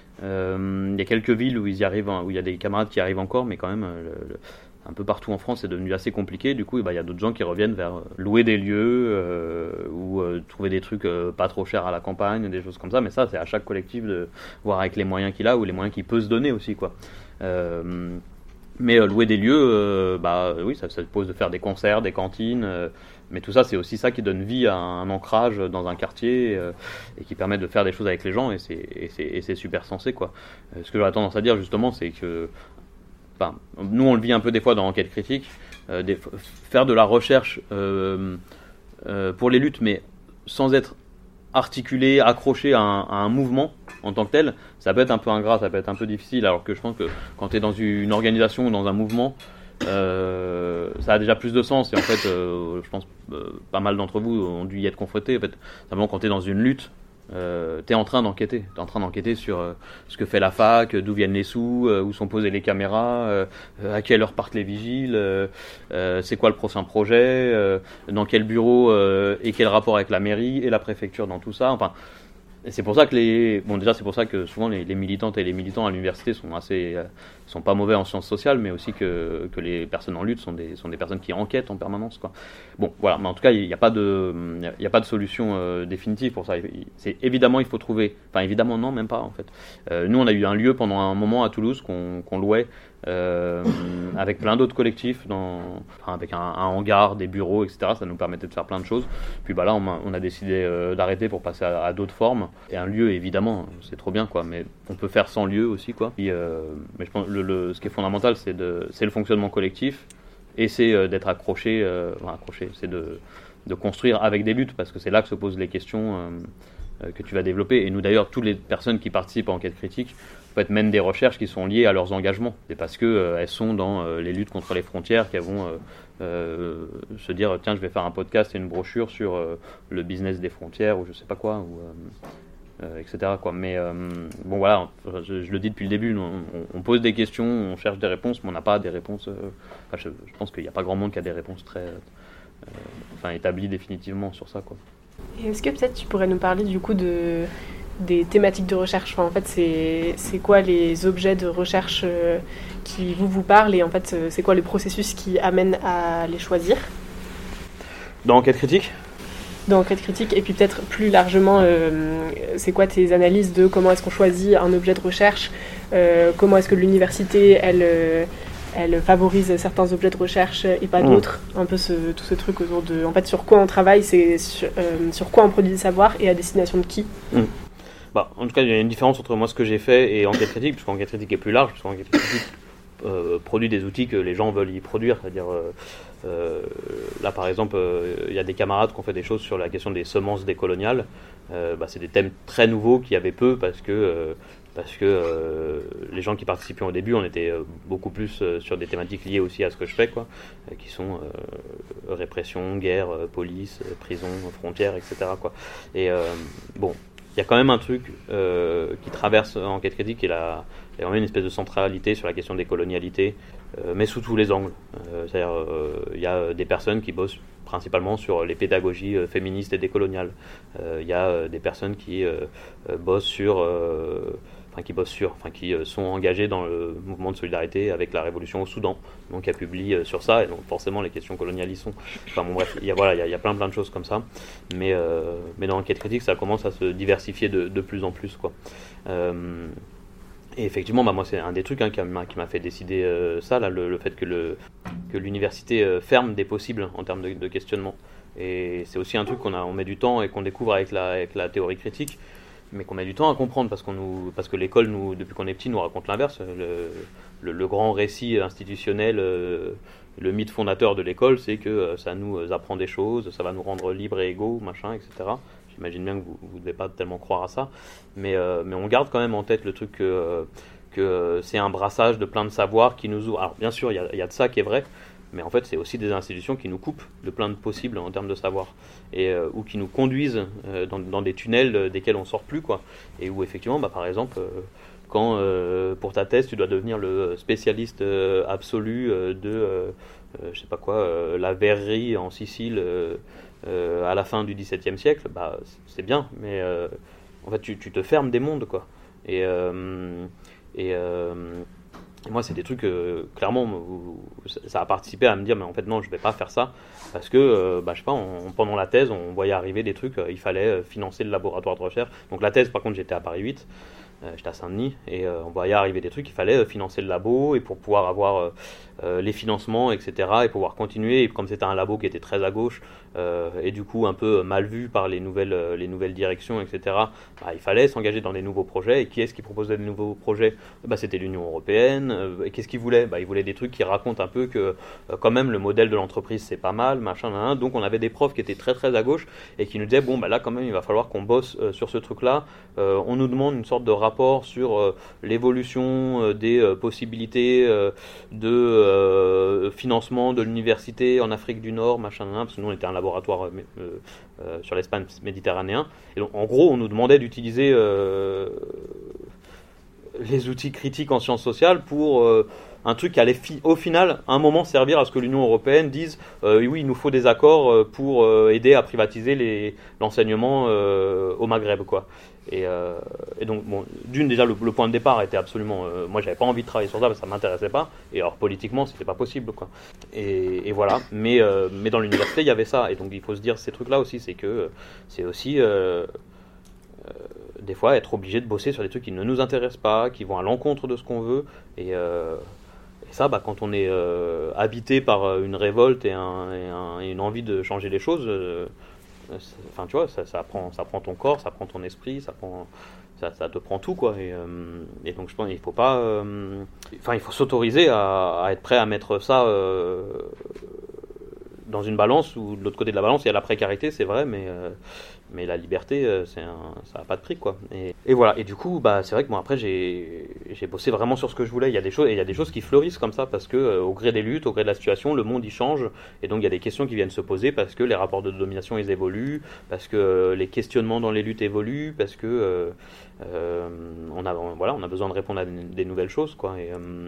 Euh, il y a quelques villes où ils y arrivent, où il y a des camarades qui y arrivent encore, mais quand même, le, le, un peu partout en France, c'est devenu assez compliqué. Du coup, et bah, il y a d'autres gens qui reviennent vers louer des lieux euh, ou euh, trouver des trucs euh, pas trop chers à la campagne, des choses comme ça. Mais ça, c'est à chaque collectif de voir avec les moyens qu'il a ou les moyens qu'il peut se donner aussi, quoi. Euh, mais euh, louer des lieux, euh, bah oui, ça, ça suppose de faire des concerts, des cantines. Euh, mais tout ça, c'est aussi ça qui donne vie à un, un ancrage dans un quartier euh, et qui permet de faire des choses avec les gens. Et c'est, et c'est, et c'est super sensé, quoi. Euh, ce que j'aurais tendance à dire justement, c'est que Enfin, nous on le vit un peu des fois dans Enquête Critique, euh, des, faire de la recherche euh, euh, pour les luttes, mais sans être articulé, accroché à un, à un mouvement en tant que tel, ça peut être un peu ingrat, ça peut être un peu difficile, alors que je pense que quand tu es dans une organisation ou dans un mouvement, euh, ça a déjà plus de sens, et en fait, euh, je pense euh, pas mal d'entre vous ont dû y être confrontés, en fait, simplement quand tu es dans une lutte, Euh, t'es en train d'enquêter, t'es en train d'enquêter sur euh, ce que fait la fac, d'où viennent les sous, euh, où sont posées les caméras, euh, à quelle heure partent les vigiles, euh, euh, c'est quoi le prochain projet, euh, dans quel bureau euh, et quel rapport avec la mairie et la préfecture dans tout ça. Enfin, et c'est pour ça que les, bon déjà c'est pour ça que souvent les, les militantes et les militants à l'université sont assez, euh, sont pas mauvais en sciences sociales, mais aussi que que les personnes en lutte sont des sont des personnes qui enquêtent en permanence, quoi. Bon, voilà, mais en tout cas il n'y a pas de il y a pas de solution euh, définitive pour ça. C'est évidemment il faut trouver, enfin évidemment non même pas en fait. Euh, nous on a eu un lieu pendant un moment à Toulouse qu'on qu'on louait. Euh, avec plein d'autres collectifs, dans, enfin, avec un, un hangar, des bureaux, et cetera. Ça nous permettait de faire plein de choses. Puis bah là, on a, on a décidé euh, d'arrêter pour passer à, à d'autres formes. Et un lieu, évidemment, c'est trop bien, quoi. Mais on peut faire sans lieu aussi, quoi. Puis, euh, mais je pense le, le, ce qui est fondamental, c'est de, c'est le fonctionnement collectif, et c'est euh, d'être accroché, euh, enfin, accroché, c'est de, de construire avec des luttes, parce que c'est là que se posent les questions. Euh, euh, que tu vas développer. Et nous d'ailleurs, toutes les personnes qui participent à Enquête Critique en fait, mènent des recherches qui sont liées à leurs engagements. C'est parce qu'elles euh, sont dans euh, les luttes contre les frontières qu'elles vont euh, euh, se dire tiens, je vais faire un podcast et une brochure sur euh, le business des frontières ou je sais pas quoi, ou, euh, euh, et cetera. Quoi. Mais euh, bon voilà, je, je le dis depuis le début, on, on pose des questions, on cherche des réponses, mais on n'a pas des réponses. Euh, enfin, je, je pense qu'il n'y a pas grand monde qui a des réponses très euh, enfin, établies définitivement sur ça. Quoi. Et est-ce que peut-être tu pourrais nous parler du coup de des thématiques de recherche, enfin, en fait c'est, c'est quoi les objets de recherche euh, qui vous vous parlent et en fait c'est quoi le processus qui amène à les choisir dans Enquête Critique dans Enquête Critique et puis peut-être plus largement euh, c'est quoi tes analyses de comment est-ce qu'on choisit un objet de recherche, euh, comment est-ce que l'université elle, euh, elle favorise certains objets de recherche et pas d'autres, mmh. un peu ce, tout ce truc autour de en fait sur quoi on travaille, c'est sur, euh, sur quoi on produit du savoir et à destination de qui. mmh. Bah, en tout cas, il y a une différence entre moi ce que j'ai fait et Enquête Critique, parce qu'Enquête Critique est plus large, parce qu'Enquête Critique euh, produit des outils que les gens veulent y produire. C'est-à-dire, euh, euh, là par exemple, euh, il y a des camarades qui ont fait des choses sur la question des semences décoloniales. Euh, bah, c'est des thèmes très nouveaux qu'il y avait peu, parce que, euh, parce que euh, les gens qui participaient au début, on était euh, beaucoup plus euh, sur des thématiques liées aussi à ce que je fais, quoi, euh, qui sont euh, répression, guerre, euh, police, euh, prison, frontières, et cetera. Quoi. Et euh, bon. Il y a quand même un truc euh, qui traverse Enquête Critique, qui est la, il y a vraiment une espèce de centralité sur la question des colonialités, euh, mais sous tous les angles. Euh, c'est-à-dire, euh, il y a des personnes qui bossent principalement sur les pédagogies euh, féministes et décoloniales. Euh, il y a euh, des personnes qui euh, euh, bossent sur... Euh, Enfin, qui bossent sur, enfin, qui euh, sont engagés dans le mouvement de solidarité avec la révolution au Soudan, donc qui publie euh, sur ça, et donc forcément les questions coloniales y sont. Enfin bon bref, il y a, voilà, il y a, il y a plein plein de choses comme ça, mais, euh, mais dans l'enquête critique, ça commence à se diversifier de, de plus en plus, quoi. Euh, et effectivement, bah, moi c'est un des trucs hein, qui, m'a, qui m'a fait décider euh, ça, là, le, le fait que, le, que l'université euh, ferme des possibles en termes de, de questionnement. Et c'est aussi un truc qu'on a, on met du temps et qu'on découvre avec la, avec la théorie critique, mais qu'on met du temps à comprendre parce, qu'on nous, parce que l'école, nous, depuis qu'on est petit, nous raconte l'inverse. Le, le, le grand récit institutionnel, euh, le mythe fondateur de l'école, c'est que euh, ça nous apprend des choses, ça va nous rendre libres et égaux, machin, et cetera. J'imagine bien que vous ne devez pas tellement croire à ça, mais, euh, mais on garde quand même en tête le truc que, euh, que euh, c'est un brassage de plein de savoirs qui nous ouvre. Alors bien sûr, il y a, y a de ça qui est vrai, mais en fait, c'est aussi des institutions qui nous coupent de plein de possibles en termes de savoir, et euh, ou qui nous conduisent euh, dans, dans des tunnels desquels on sort plus, quoi. Et où effectivement, bah, par exemple, euh, quand euh, pour ta thèse, tu dois devenir le spécialiste euh, absolu euh, de, euh, euh, je sais pas quoi, euh, la verrerie en Sicile euh, euh, à la fin du XVIIe siècle, bah c'est bien, mais euh, en fait, tu, tu te fermes des mondes, quoi. Et euh, et euh, Et moi, c'est des trucs, euh, clairement, ça a participé à me dire, mais en fait, non, je vais pas faire ça, parce que, euh, bah, je sais pas, on, pendant la thèse, on voyait arriver des trucs, euh, il fallait financer le laboratoire de recherche. Donc la thèse, par contre, j'étais à Paris huit, euh, j'étais à Saint-Denis, et euh, on voyait arriver des trucs, il fallait financer le labo, et pour pouvoir avoir euh, euh, les financements, et cetera, et pouvoir continuer, et comme c'était un labo qui était très à gauche, euh, et du coup un peu mal vu par les nouvelles, euh, les nouvelles directions, et cetera, bah, il fallait s'engager dans des nouveaux projets, et qui est-ce qui proposait des nouveaux projets? Bah, c'était l'Union Européenne, euh, et qu'est-ce qu'ils voulaient? Bah, ils voulaient des trucs qui racontent un peu que euh, quand même le modèle de l'entreprise c'est pas mal, machin, nan, nan. Donc on avait des profs qui étaient très très à gauche, et qui nous disaient, bon bah là quand même il va falloir qu'on bosse euh, sur ce truc-là, euh, on nous demande une sorte de rapport sur euh, l'évolution euh, des euh, possibilités euh, de euh, financement de l'université en Afrique du Nord, machin, nan, nan, parce que nous on était un laboratoire euh, euh, sur l'espace méditerranéen, et donc en gros on nous demandait d'utiliser euh, les outils critiques en sciences sociales pour euh, un truc qui allait fi- au final à un moment servir à ce que l'Union Européenne dise euh, oui, il nous faut des accords pour euh, aider à privatiser les, l'enseignement euh, au Maghreb, quoi. Et, euh, et donc bon, d'une déjà le, le point de départ était absolument euh, moi j'avais pas envie de travailler sur ça parce que ça m'intéressait pas, et alors politiquement c'était pas possible, quoi. Et, et voilà, mais, euh, mais dans l'université il y avait ça, et donc il faut se dire ces trucs là aussi, c'est que euh, c'est aussi euh, euh, des fois être obligé de bosser sur des trucs qui ne nous intéressent pas, qui vont à l'encontre de ce qu'on veut, et, euh, et ça bah, quand on est euh, habité par une révolte et, un, et, un, et une envie de changer les choses, euh, enfin tu vois, ça, ça, prend, ça prend ton corps, ça prend ton esprit, ça, prend, ça, ça te prend tout, quoi. Et, euh, et donc je pense qu'il faut pas, euh, enfin il faut s'autoriser à, à être prêt à mettre ça euh, dans une balance où de l'autre côté de la balance il y a la précarité, c'est vrai, mais euh, mais la liberté, euh, c'est un, ça n'a pas de prix, quoi. Et, et voilà. Et du coup, bah c'est vrai que moi après j'ai j'ai bossé vraiment sur ce que je voulais. Il y a des choses, et il y a des choses qui fleurissent comme ça parce que euh, au gré des luttes, au gré de la situation, le monde il change, et donc il y a des questions qui viennent se poser parce que les rapports de domination ils évoluent, parce que euh, les questionnements dans les luttes évoluent, parce que euh, euh, on a voilà on a besoin de répondre à des, des nouvelles choses, quoi. Et euh,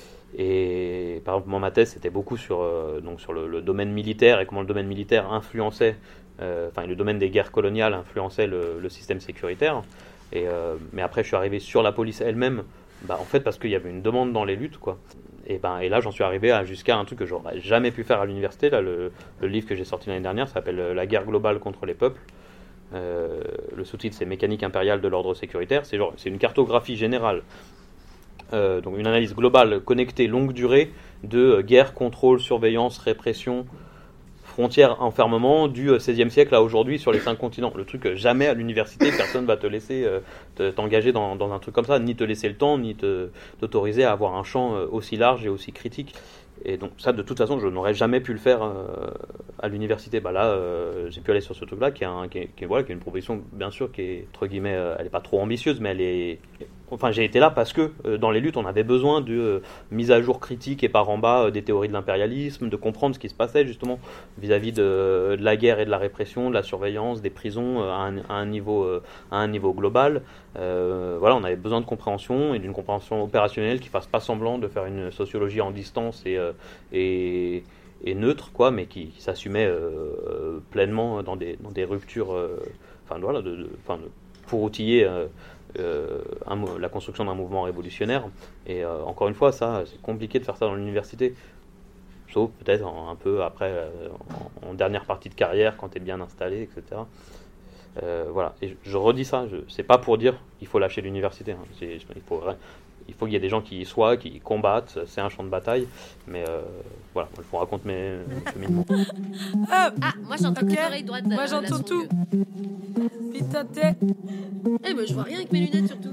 Et par exemple, moi, ma thèse, c'était beaucoup sur, euh, donc sur le, le domaine militaire et comment le domaine militaire influençait, euh, enfin, le domaine des guerres coloniales influençait le, le système sécuritaire. Et, euh, mais après, je suis arrivé sur la police elle-même, bah, en fait, parce qu'il y avait une demande dans les luttes, quoi. Et, ben, et là, j'en suis arrivé à, jusqu'à un truc que j'aurais jamais pu faire à l'université. Là, le, le livre que j'ai sorti l'année dernière s'appelle La guerre globale contre les peuples. Euh, le sous-titre, c'est Mécanique impériale de l'ordre sécuritaire. C'est, genre, c'est une cartographie générale. Euh, donc une analyse globale connectée longue durée de euh, guerre, contrôle, surveillance, répression, frontières, enfermement du euh, seizième siècle à aujourd'hui sur les cinq continents. Le truc, euh, jamais à l'université, personne va te laisser euh, te, t'engager dans, dans un truc comme ça, ni te laisser le temps, ni te, t'autoriser à avoir un champ euh, aussi large et aussi critique. Et donc ça, de toute façon, je n'aurais jamais pu le faire euh, à l'université. Bah là, euh, j'ai pu aller sur ce truc-là, qui est, un, qui, est, qui, est, voilà, qui est une proposition, bien sûr, qui est, entre guillemets, euh, elle n'est pas trop ambitieuse, mais elle est... Enfin, j'ai été là parce que, euh, dans les luttes, on avait besoin de euh, mise à jour critique et par en bas euh, des théories de l'impérialisme, de comprendre ce qui se passait, justement, vis-à-vis de, de la guerre et de la répression, de la surveillance, des prisons, euh, à, un, à, un niveau, euh, à un niveau global. Euh, voilà, on avait besoin de compréhension et d'une compréhension opérationnelle qui fasse pas semblant de faire une sociologie en distance et... Euh, et et neutre, quoi, mais qui, qui s'assumait euh, pleinement dans des, dans des ruptures, euh, enfin voilà, de, de, enfin, de, pour outiller euh, euh, un, la construction d'un mouvement révolutionnaire. Et euh, encore une fois, ça, c'est compliqué de faire ça dans l'université, sauf peut-être en, un peu après, euh, en, en dernière partie de carrière, quand tu es bien installé, et cetera. Euh, voilà, et je, je redis ça, je, c'est pas pour dire qu'il faut lâcher l'université, hein. C'est, il faut Il faut qu'il y ait des gens qui y soient, qui combattent, c'est un champ de bataille, mais euh, voilà, je vous raconte mes cheminements. Ah, moi j'entends que l'oreille droite. Moi j'entends tout. Putain de tête. Eh, mais je vois rien avec mes lunettes surtout.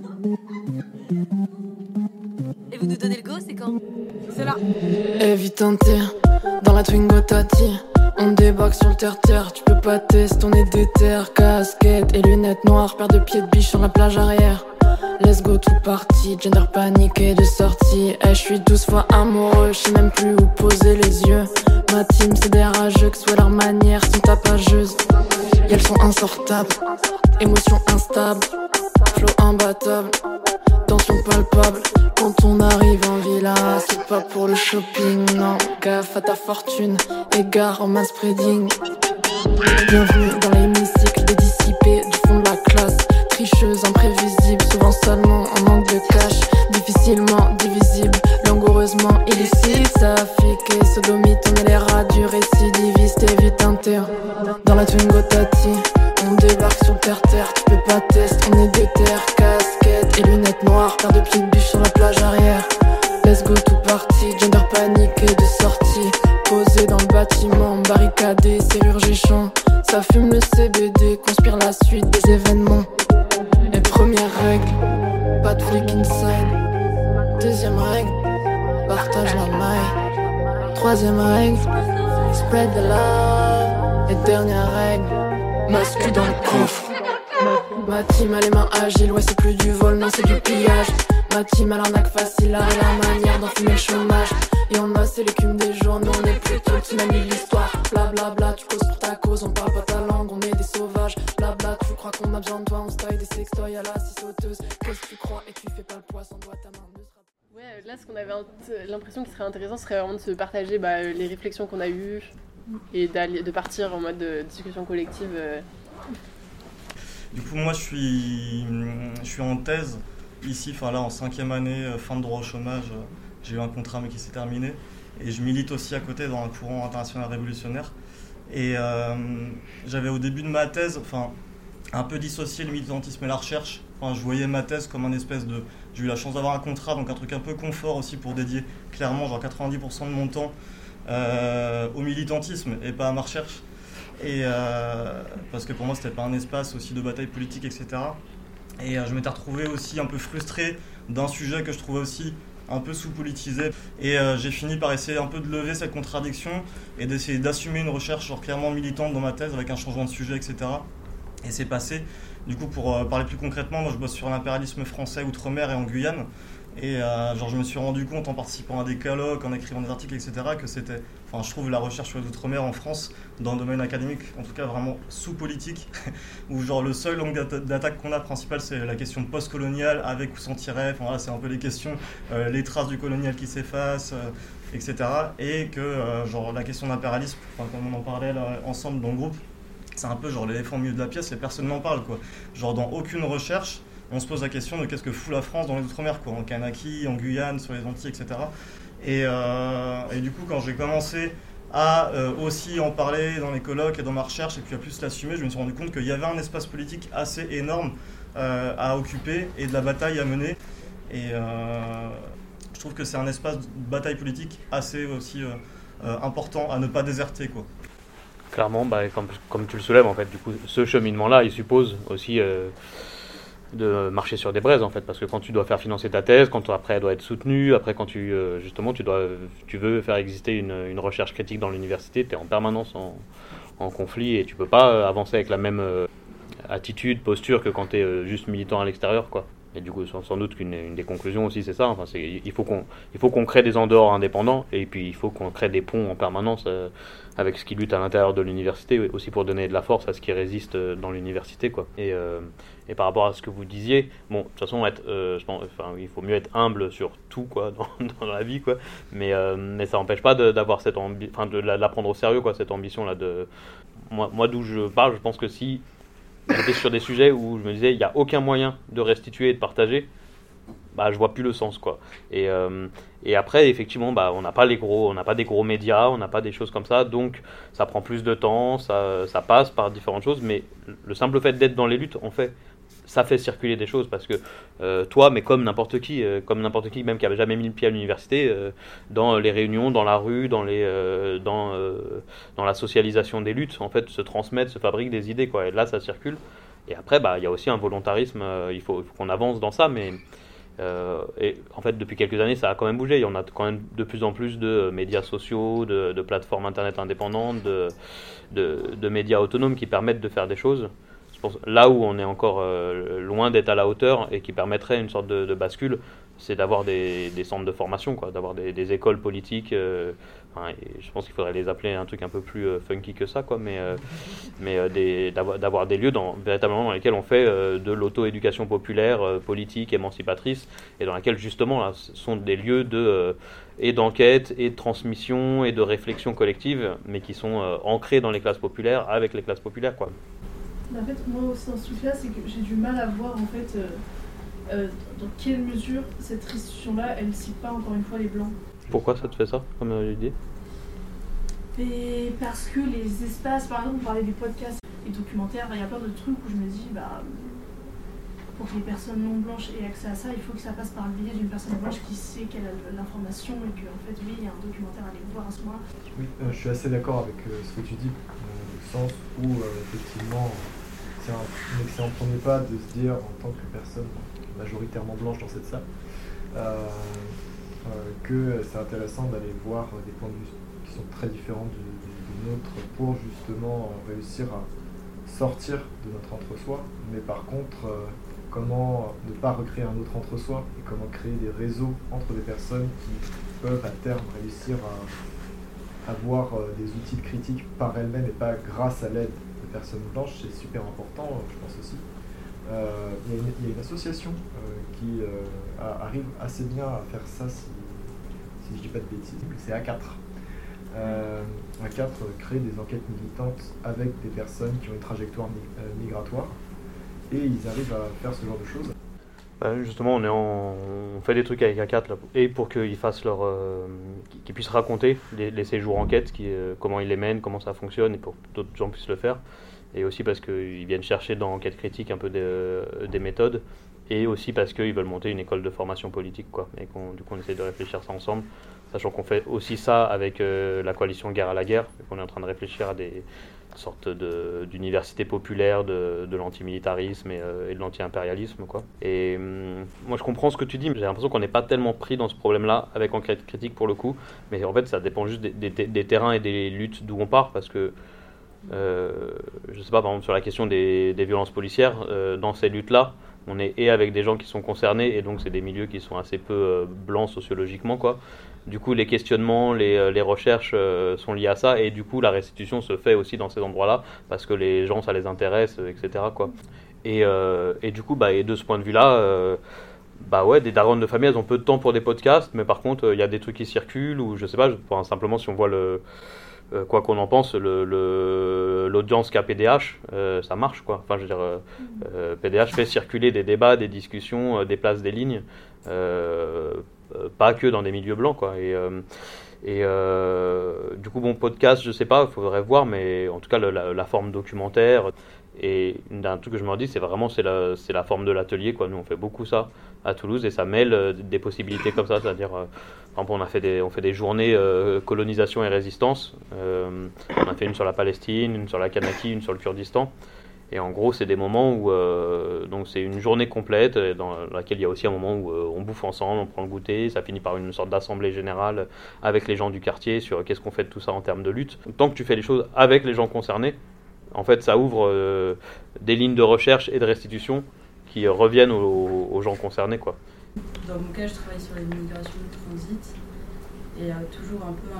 Et vous nous donnez le go, c'est quand? C'est là. Évitante, dans la Twingo Tati. On débarque sur le terre-terre, tu peux pas tester, on est déter. Casquette et lunettes noires, paire de pieds de biche sur la plage arrière. Let's go tout parti, gender paniqué de sortie. Eh, je suis douze fois amoureux, je sais même plus où poser les yeux. Ma team c'est des rageux, que soit leurs manières sont tapageuses. Y'a le son insortable, émotion instable, flow imbattable, tension palpable. Quand on arrive en villa, c'est pas pour le shopping, non. Gaffe à ta fortune, égare en mass spreading. Bienvenue dans l'hémicycle des dissipés du fond de la classe. Tricheuse, imprévisible, souvent seulement en manque de cash. Difficilement divisible, langoureusement illicite. Saphique et sodomite, on est les rats du récidiviste. Évite un terre, dans la Twingo Tati. On débarque sur le terre-terre, tu peux pas tester, on est déter. Casquette et lunettes noires, paire de pieds de biche sur la plage arrière. Let's go tout parti, gender paniqué de sortie. Posé dans le bâtiment, barricadé, serrure géchant. Ça fume le C B D, conspire la suite des événements. Et première règle, pas de flic inside. Deuxième règle, partage la maille. Troisième règle, spread the love. Et dernière règle, masque dans le coffre. Ma team a les mains agiles, ouais c'est plus du vol, non c'est du pillage. Ma team a l'arnaque facile, l'art et la manière d'enfumer le chômage. Et on a c'est l'écume des journées, on est plutôt le tsunami de l'histoire. Bla bla bla, tu causes pour ta cause, on parle pas ta langue, on est des sauvages. Bla bla, tu crois qu'on a besoin de toi, on se taille des sextoys à la scie sauteuse. Qu'est-ce que tu crois et tu fais pas le poids sans doigt, ta main ne sera pas... Ouais, là ce qu'on avait int- l'impression qui serait intéressant serait vraiment de se partager bah, les réflexions qu'on a eues et de partir en mode de discussion collective. Euh. Du coup, moi je suis, je suis en thèse ici, enfin là en cinquième année, fin de droit au chômage. J'ai eu un contrat mais qui s'est terminé. Et je milite aussi à côté dans un courant international révolutionnaire. Et euh, j'avais au début de ma thèse, enfin, un peu dissocié le militantisme et la recherche. Enfin, je voyais ma thèse comme un espèce de... J'ai eu la chance d'avoir un contrat, donc un truc un peu confort aussi pour dédier clairement genre quatre-vingt-dix pour cent de mon temps euh, au militantisme et pas à ma recherche. Et euh, parce que pour moi, c'était pas un espace aussi de bataille politique, et cetera. Et euh, je m'étais retrouvé aussi un peu frustré d'un sujet que je trouvais aussi un peu sous-politisé. Et euh, j'ai fini par essayer un peu de lever cette contradiction et d'essayer d'assumer une recherche genre, clairement militante dans ma thèse avec un changement de sujet, et cetera. Et c'est passé. Du coup, pour euh, parler plus concrètement, moi je bosse sur l'impérialisme français outre-mer et en Guyane. Et euh, genre, je me suis rendu compte en participant à des colloques, en écrivant des articles, et cetera, que c'était, enfin, je trouve la recherche sur les Outre-mer en France, dans le domaine académique, en tout cas vraiment sous-politique, où genre le seul angle d'attaque qu'on a principal, c'est la question post-coloniale, avec ou sans tiret, enfin voilà, c'est un peu les questions, euh, les traces du colonial qui s'effacent, euh, et cetera. Et que euh, genre la question d'impérialisme, enfin, comme on en parlait là, ensemble dans le groupe, c'est un peu genre l'éléphant au milieu de la pièce et personne n'en parle, quoi. Genre dans aucune recherche, on se pose la question de qu'est-ce que fout la France dans les Outre-mer, quoi, en Kanaki, en Guyane, sur les Antilles, et cetera. Et, euh, et du coup, quand j'ai commencé à euh, aussi en parler dans les colloques et dans ma recherche, et puis à plus l'assumer, je me suis rendu compte qu'il y avait un espace politique assez énorme euh, à occuper et de la bataille à mener. Et euh, je trouve que c'est un espace de bataille politique assez aussi euh, euh, important à ne pas déserter, quoi. Clairement, bah, comme, comme tu le soulèves, en fait, du coup, ce cheminement-là, il suppose aussi euh, de marcher sur des braises, en fait, parce que quand tu dois faire financer ta thèse, quand après elle doit être soutenue, après quand tu, euh, justement, tu, dois, tu veux faire exister une, une recherche critique dans l'université, tu es en permanence en, en conflit et tu peux pas avancer avec la même euh, attitude, posture que quand tu es euh, juste militant à l'extérieur, quoi. Et du coup, sans, sans doute qu'une une des conclusions aussi, c'est ça. Enfin, c'est, il faut qu'on, il faut qu'on crée des en dehors indépendants, et puis il faut qu'on crée des ponts en permanence euh, avec ce qui lutte à l'intérieur de l'université, aussi pour donner de la force à ce qui résiste dans l'université, quoi. Et, euh, et par rapport à ce que vous disiez, bon, de toute façon, être, euh, je pense, enfin, il faut mieux être humble sur tout, quoi, dans, dans la vie, quoi. Mais, euh, mais ça n'empêche pas de, d'avoir cette ambi- enfin, de la, de la prendre au sérieux, quoi, cette ambition-là. De, moi, moi, d'où je parle, je pense que si j'étais sur des sujets où je me disais il n'y a aucun moyen de restituer et de partager, bah je vois plus le sens, quoi. Et, euh, et après effectivement bah on n'a pas les gros, on n'a pas des gros médias, on n'a pas des choses comme ça, donc ça prend plus de temps, ça, ça passe par différentes choses, mais le simple fait d'être dans les luttes, en fait, ça fait circuler des choses, parce que euh, toi, mais comme n'importe qui, euh, comme n'importe qui, même qui avait jamais mis le pied à l'université, euh, dans les réunions, dans la rue, dans les, euh, dans, euh, dans la socialisation des luttes, en fait, se transmettent, se fabriquent des idées, quoi. Et là, ça circule. Et après, bah, il y a aussi un volontarisme. Euh, il faut, il faut qu'on avance dans ça, mais euh, et en fait, depuis quelques années, ça a quand même bougé. Il y en a quand même de plus en plus de médias sociaux, de, de plateformes internet indépendantes, de, de, de médias autonomes qui permettent de faire des choses. Là où on est encore euh, loin d'être à la hauteur et qui permettrait une sorte de, de bascule, c'est d'avoir des, des centres de formation, quoi, d'avoir des, des écoles politiques. Euh, enfin, et je pense qu'il faudrait les appeler un truc un peu plus euh, funky que ça, quoi, mais, euh, mais euh, des, d'avoir, d'avoir des lieux dans, véritablement dans lesquels on fait euh, de l'auto-éducation populaire, euh, politique, émancipatrice, et dans lesquels justement là, ce sont des lieux de, euh, et d'enquête, et de transmission, et de réflexion collective, mais qui sont euh, ancrés dans les classes populaires, avec les classes populaires, quoi. En fait, moi aussi dans ce truc-là, c'est que j'ai du mal à voir en fait euh, euh, dans quelle mesure cette restitution-là, elle ne cite pas encore une fois les blancs. Pourquoi ça te fait ça, comme idée ? Et parce que les espaces, par exemple, on parlait des podcasts et documentaires, il y a plein de trucs où je me dis, bah, pour que les personnes non blanches aient accès à ça, il faut que ça passe par le biais d'une personne blanche qui sait qu'elle a l'information et qu'en fait, oui, il y a un documentaire à aller voir à ce moment-là. Oui, euh, je suis assez d'accord avec euh, ce que tu dis, dans le sens où, euh, effectivement, c'est un, un excellent premier pas de se dire, en tant que personne majoritairement blanche dans cette salle, euh, euh, que c'est intéressant d'aller voir des points de vue qui sont très différents du, du, du nôtre pour justement réussir à sortir de notre entre-soi, mais par contre, euh, comment ne pas recréer un autre entre-soi et comment créer des réseaux entre des personnes qui peuvent à terme réussir à avoir euh, des outils de critique par elles-mêmes et pas grâce à l'aide de personnes blanches, c'est super important, je pense aussi. Euh, il y, y a une association euh, qui euh, a, arrive assez bien à faire ça, si, si je dis pas de bêtises, c'est A quatre. Euh, A quatre crée des enquêtes militantes avec des personnes qui ont une trajectoire mi- euh, migratoire et ils arrivent à faire ce genre de choses. Bah justement, on, est en, on fait des trucs avec A quatre là, et pour qu'ils fassent leur, euh, qu'ils puissent raconter les, les séjours enquêtes, qui, euh, comment ils les mènent, comment ça fonctionne, et pour que d'autres gens puissent le faire. Et aussi parce qu'ils viennent chercher dans Enquête critique un peu des, euh, des méthodes, et aussi parce qu'ils veulent monter une école de formation politique, quoi. Et qu'on, du coup, on essaie de réfléchir ça ensemble, sachant qu'on fait aussi ça avec euh, la coalition Guerre à la guerre, et qu'on est en train de réfléchir à des, sorte de, d'université populaire de, de l'antimilitarisme et, euh, et de l'anti-impérialisme, quoi. Et hum, moi je comprends ce que tu dis, mais j'ai l'impression qu'on n'est pas tellement pris dans ce problème-là avec Enquête Critique pour le coup, mais en fait ça dépend juste des, des, des terrains et des luttes d'où on part, parce que euh, je sais pas, par exemple sur la question des, des violences policières, euh, dans ces luttes-là, on est et avec des gens qui sont concernés, et donc c'est des milieux qui sont assez peu euh, blancs sociologiquement, quoi. Du coup, les questionnements, les, les recherches euh, sont liés à ça, et du coup, la restitution se fait aussi dans ces endroits-là, parce que les gens, ça les intéresse, et cetera, quoi. Et, euh, et du coup, bah, et de ce point de vue-là, euh, bah ouais, des daronnes de famille, elles ont peu de temps pour des podcasts, mais par contre, il y a des trucs qui circulent, ou je sais pas, enfin, simplement si on voit le... Euh, quoi qu'on en pense, le, le, l'audience qu'a P D H, euh, ça marche, quoi. Enfin, je veux dire, euh, euh, P D H fait circuler des débats, des discussions, euh, déplace des lignes, euh, euh, pas que dans des milieux blancs, quoi. Et, euh, et euh, du coup, bon, podcast, je sais pas, il faudrait voir, mais en tout cas, le, la, la forme documentaire. Et un truc que je me dis, c'est vraiment c'est la, c'est la forme de l'atelier, quoi. Nous, on fait beaucoup ça à Toulouse, et ça mêle euh, des possibilités comme ça, c'est-à-dire, euh, par exemple, on a fait des, on fait des journées euh, colonisation et résistance. Euh, on a fait une sur la Palestine, une sur la Kanaki, une sur le Kurdistan. Et en gros, c'est des moments où, euh, donc c'est une journée complète dans laquelle il y a aussi un moment où euh, on bouffe ensemble, on prend le goûter, ça finit par une sorte d'assemblée générale avec les gens du quartier sur qu'est-ce qu'on fait de tout ça en termes de lutte. Tant que tu fais les choses avec les gens concernés, en fait, ça ouvre euh, des lignes de recherche et de restitution qui euh, reviennent aux, aux gens concernés, quoi. Dans mon cas, je travaille sur les migrations de transit, et euh, toujours un peu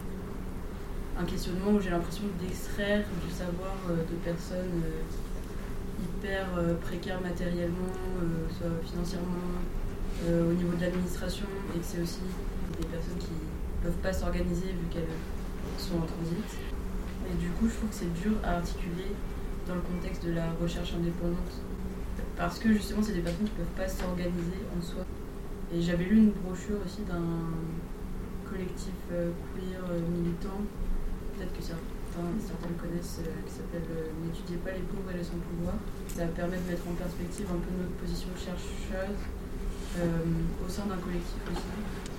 un, un questionnement où j'ai l'impression d'extraire du savoir euh, de personnes euh, hyper euh, précaires matériellement, euh, soit financièrement, euh, au niveau de l'administration, et que c'est aussi des personnes qui ne peuvent pas s'organiser vu qu'elles sont en transit. Et du coup, je trouve que c'est dur à articuler dans le contexte de la recherche indépendante. Parce que justement, c'est des personnes qui ne peuvent pas s'organiser en soi. Et j'avais lu une brochure aussi d'un collectif euh, queer euh, militant, peut-être que certains, certains le connaissent, euh, qui s'appelle euh, « N'étudiez pas les pauvres et les sans-pouvoir ». Ça permet de mettre en perspective un peu notre position de chercheuse euh, au sein d'un collectif aussi.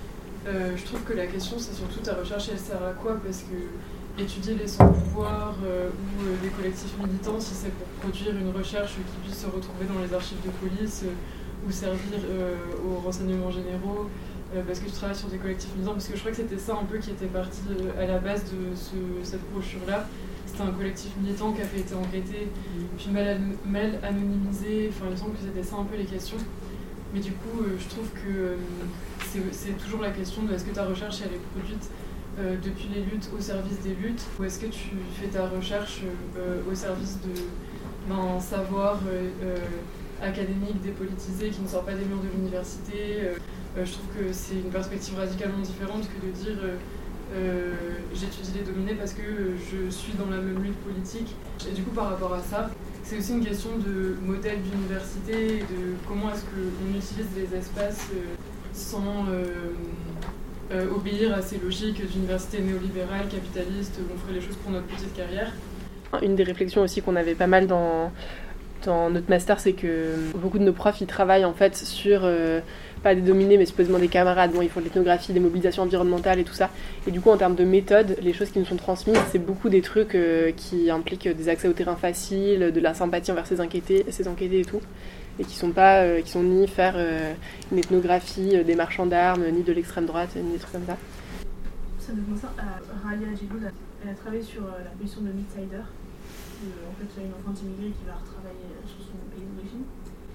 Euh, je trouve que la question, c'est surtout ta recherche, elle sert à quoi ? Parce que étudier les sans-pouvoir euh, ou euh, les collectifs militants, si c'est pour produire une recherche qui puisse se retrouver dans les archives de police euh, ou servir euh, aux renseignements généraux, euh, parce que je travaille sur des collectifs militants, parce que je crois que c'était ça un peu qui était parti euh, à la base de ce, cette brochure-là. C'était un collectif militant qui avait été enquêté, puis mal, mal anonymisé, enfin il me semble que c'était ça un peu les questions. Mais du coup, euh, je trouve que euh, c'est, c'est toujours la question de est-ce que ta recherche elle est produite Euh, depuis les luttes au service des luttes, ou est-ce que tu fais ta recherche euh, au service de, d'un savoir euh, euh, académique dépolitisé qui ne sort pas des murs de l'université. euh, euh, Je trouve que c'est une perspective radicalement différente que de dire euh, euh, j'étudie les dominés parce que je suis dans la même lutte politique. Et du coup, par rapport à ça, c'est aussi une question de modèle d'université et de comment est-ce qu'on utilise les espaces euh, sans... Euh, Euh, obéir à ces logiques d'université néolibérale, capitaliste, où on ferait les choses pour notre petite carrière. Une des réflexions aussi qu'on avait pas mal dans, dans notre master, c'est que beaucoup de nos profs, ils travaillent en fait sur, euh, pas des dominés, mais supposément des camarades. Bon, ils font de l'ethnographie, des mobilisations environnementales et tout ça. Et du coup, en termes de méthode, les choses qui nous sont transmises, c'est beaucoup des trucs euh, qui impliquent des accès au terrain facile, de la sympathie envers ces enquêtés, ces enquêtés et tout. Et qui sont pas, euh, qui sont ni faire euh, une ethnographie euh, des marchands d'armes, ni de l'extrême droite, ni des trucs comme ça. Ça me fait penser à Ralia Djigoud. Elle a travaillé sur euh, la position de Midsider. Euh, en fait, il y a une enfant immigrée qui va retravailler sur son pays d'origine.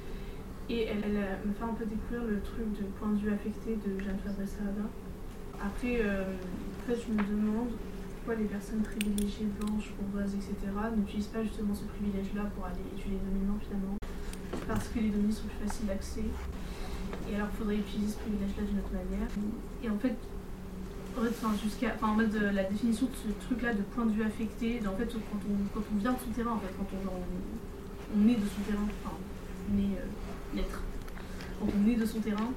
Et elle, elle a, me fait un peu découvrir le truc de point de vue affecté de Jeanne Fabre-Estrada. Après, euh, en fait, je me demande pourquoi les personnes privilégiées, blanches, bourgeoises, et cetera n'utilisent pas justement ce privilège-là pour aller étudier les dominants finalement. Parce que les données sont plus faciles d'accès. Et alors, il faudrait utiliser ce privilège-là d'une autre manière. Et en fait, enfin, jusqu'à, enfin, en mode de la définition de ce truc-là de point de vue affecté, en fait, quand on, quand on vient de son terrain, en fait, quand on, on, on est de son terrain, enfin, on est euh, l'être, quand on est de son terrain,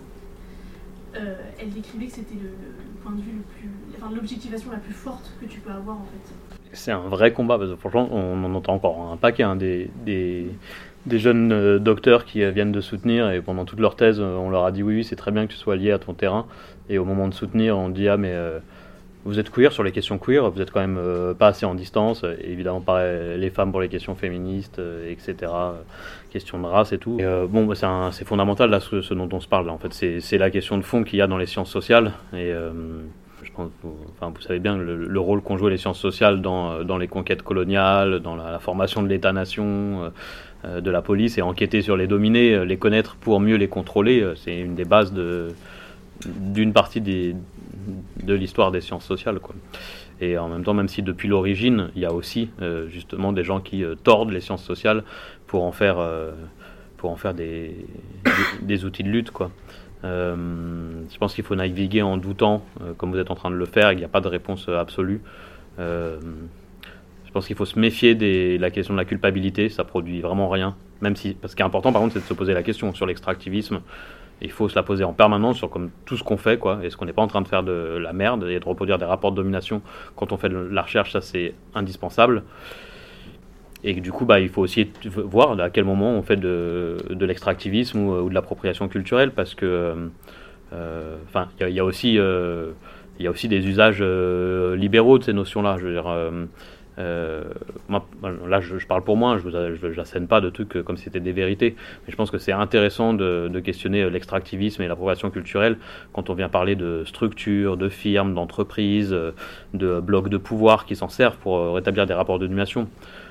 euh, elle décrivait que c'était le, le point de vue le plus, enfin, l'objectivation la plus forte que tu peux avoir, en fait. C'est un vrai combat, parce que franchement, on en entend encore un paquet, hein, des... des... des jeunes euh, docteurs qui euh, viennent de soutenir, et pendant toute leur thèse, euh, on leur a dit oui, oui, c'est très bien que tu sois lié à ton terrain, et au moment de soutenir, on dit ah mais euh, vous êtes queer sur les questions queer, vous êtes quand même euh, pas assez en distance, évidemment pas les femmes pour les questions féministes, euh, et cetera, euh, questions de race et tout. Et, euh, bon, bah, c'est, un, c'est fondamental là, ce, ce dont on se parle là. En fait, c'est, c'est la question de fond qu'il y a dans les sciences sociales. Et euh, je pense, vous, enfin, vous savez bien le, le rôle qu'ont joué les sciences sociales dans, dans les conquêtes coloniales, dans la, la formation de l'État-nation, euh, de la police, et enquêter sur les dominés, les connaître pour mieux les contrôler, c'est une des bases de, d'une partie des de l'histoire des sciences sociales, quoi. Et en même temps, même si depuis l'origine, il y a aussi euh, justement des gens qui euh, tordent les sciences sociales pour en faire, euh, pour en faire des, des, des outils de lutte, quoi. Euh, je pense qu'il faut naviguer en doutant, euh, comme vous êtes en train de le faire, il n'y a pas de réponse absolue. Euh, je pense qu'il faut se méfier de la question de la culpabilité, ça produit vraiment rien. Même si, parce qu'il est important par contre, c'est de se poser la question sur l'extractivisme. Il faut se la poser en permanence sur comme tout ce qu'on fait, quoi. Est-ce qu'on n'est pas en train de faire de la merde et de reproduire des rapports de domination quand on fait de la recherche, ça c'est indispensable. Et du coup, bah, il faut aussi voir à quel moment on fait de, de l'extractivisme ou, ou de l'appropriation culturelle, parce que, euh, enfin, il y, y a aussi, euh, il y a aussi des usages euh, libéraux de ces notions-là. Je veux dire. Euh, Euh, moi, là, je, je parle pour moi, je ne j'assène pas de trucs comme si c'était des vérités, mais je pense que c'est intéressant de, de questionner l'extractivisme et l'appropriation culturelle quand on vient parler de structures, de firmes, d'entreprises, de blocs de pouvoir qui s'en servent pour rétablir des rapports de domination.